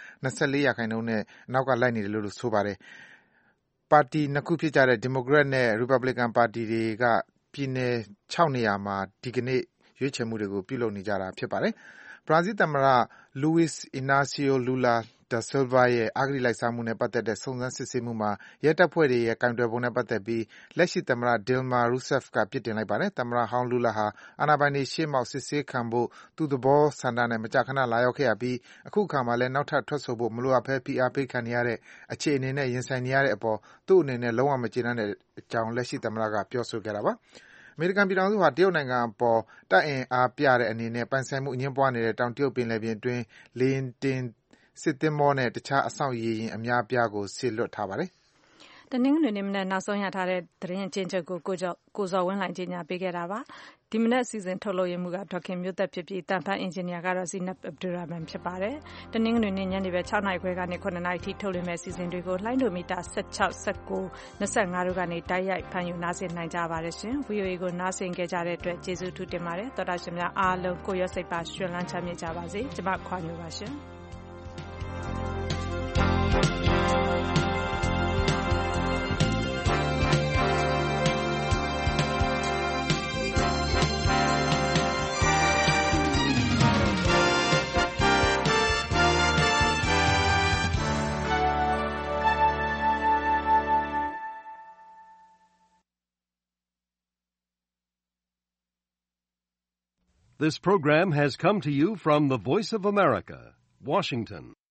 24% နဲ့အနောက်ကလိုက်နေတယ်လို့ဆိုပါတယ်။ပါတီနှစ်ခုဖြစ်ကြတဲ့ Democrat နဲ့ Republican ပါတီတွေက ပြည်နယ်6နေရာမှာဒီကနေ့ရွေးချယ်မှုတွေကိုပြုလုပ်နေကြတာဖြစ်ပါတယ်။ဘရာဇီးသမ္မတ Luiz Inacio Lula da Silva ရဲ့အဂတိလိုက်စားမှုနဲ့ပတ်သက်တဲ့စုံစမ်းစစ်ဆေးမှုမှာရဲတပ်ဖွဲ့တွေရဲ့ကိုင်တွယ်ပုံနဲ့ပတ်သက်ပြီးလက်ရှိသမ္မတ Dilma Rousseff ကပြစ်တင်လိုက်ပါတယ်။သမ္မတဟောင်း Lula ဟာအာဏာပိုင်တွေရှေ့မှောက်စစ်ဆေးခံဖို့သူ့သဘောဆန္ဒနဲ့မကြာခဏလာရောက်ခဲ့ရပြီးအခုအခါမှာလည်းနောက်ထပ်ထွက်ဆိုဖို့မလိုအပ်ဘဲဖိအားပေးခံနေရတဲ့အခြေအနေနဲ့ရင်ဆိုင်နေရတဲ့အပေါ်သူ့အနေနဲ့လုံးဝမကျေနပ်တဲ့အကြောင်းလက်ရှိသမ္မတကပြောဆိုခဲ့တာပါ။အမေရိကန်ပြည်ထောင်စုဟာတရုတ်နိုင်ငံအပေါ်တပ်အင်အားပြတဲ့အနေနဲ့ပိုင်ဆိုင်မှုအငြင်းပွားနေတဲ့တောင်တရုတ်ပင်လယ်ပြင်အတွင်းလေယာဉ်တင်စစ်သင်္ဘောနဲ့တခြားအဆောက်ရေယာဉ်အများအပြားကိုစေလွှတ်ထားပါတယ်။တနင်္ဂနွေနေ့မနက်နောက်ဆုံးရထားတဲ့သတင်းအကျဉ်းချုပ်ကိုကိုဇော်ဝင်းလှိုင်ကြေညာပေးခဲ့တာပါ။ဒီမနက်အစီအစဉ်ထုတ်လုပ်ရမှုကဒေါခင်မျိုးသက်ဖြစ်ပြီးတန်ဖန်အင်ဂျင်နီယာကတော့ Zinab Abdulrahman ဖြစ်ပါတယ်။တနင်္ဂနွေနေ့ညနေပဲ6နာရီခွဲကနေ9နာရီထိထုတ်လွှင့်မဲ့အစီအစဉ်တွေကိုလှိုင်းဒိုမီတာ16 19 25တို့ကနေတိုက်ရိုက်ဖန်ယူနားဆင်နိုင်ကြပါတယ်ရှင်။ VOA ကိုနားဆင်ခဲ့ကြတဲ့အတွက်ကျေးဇူးထူးတင်ပါတယ်။သောတာရှင်များအားလုံးကိုရောစိတ်ပါရှင်လန်းချမ်းမြေ့ကြပါစေ။ကျမခွာညိုပါရှင်။ This program has come to you from the Voice of America, Washington.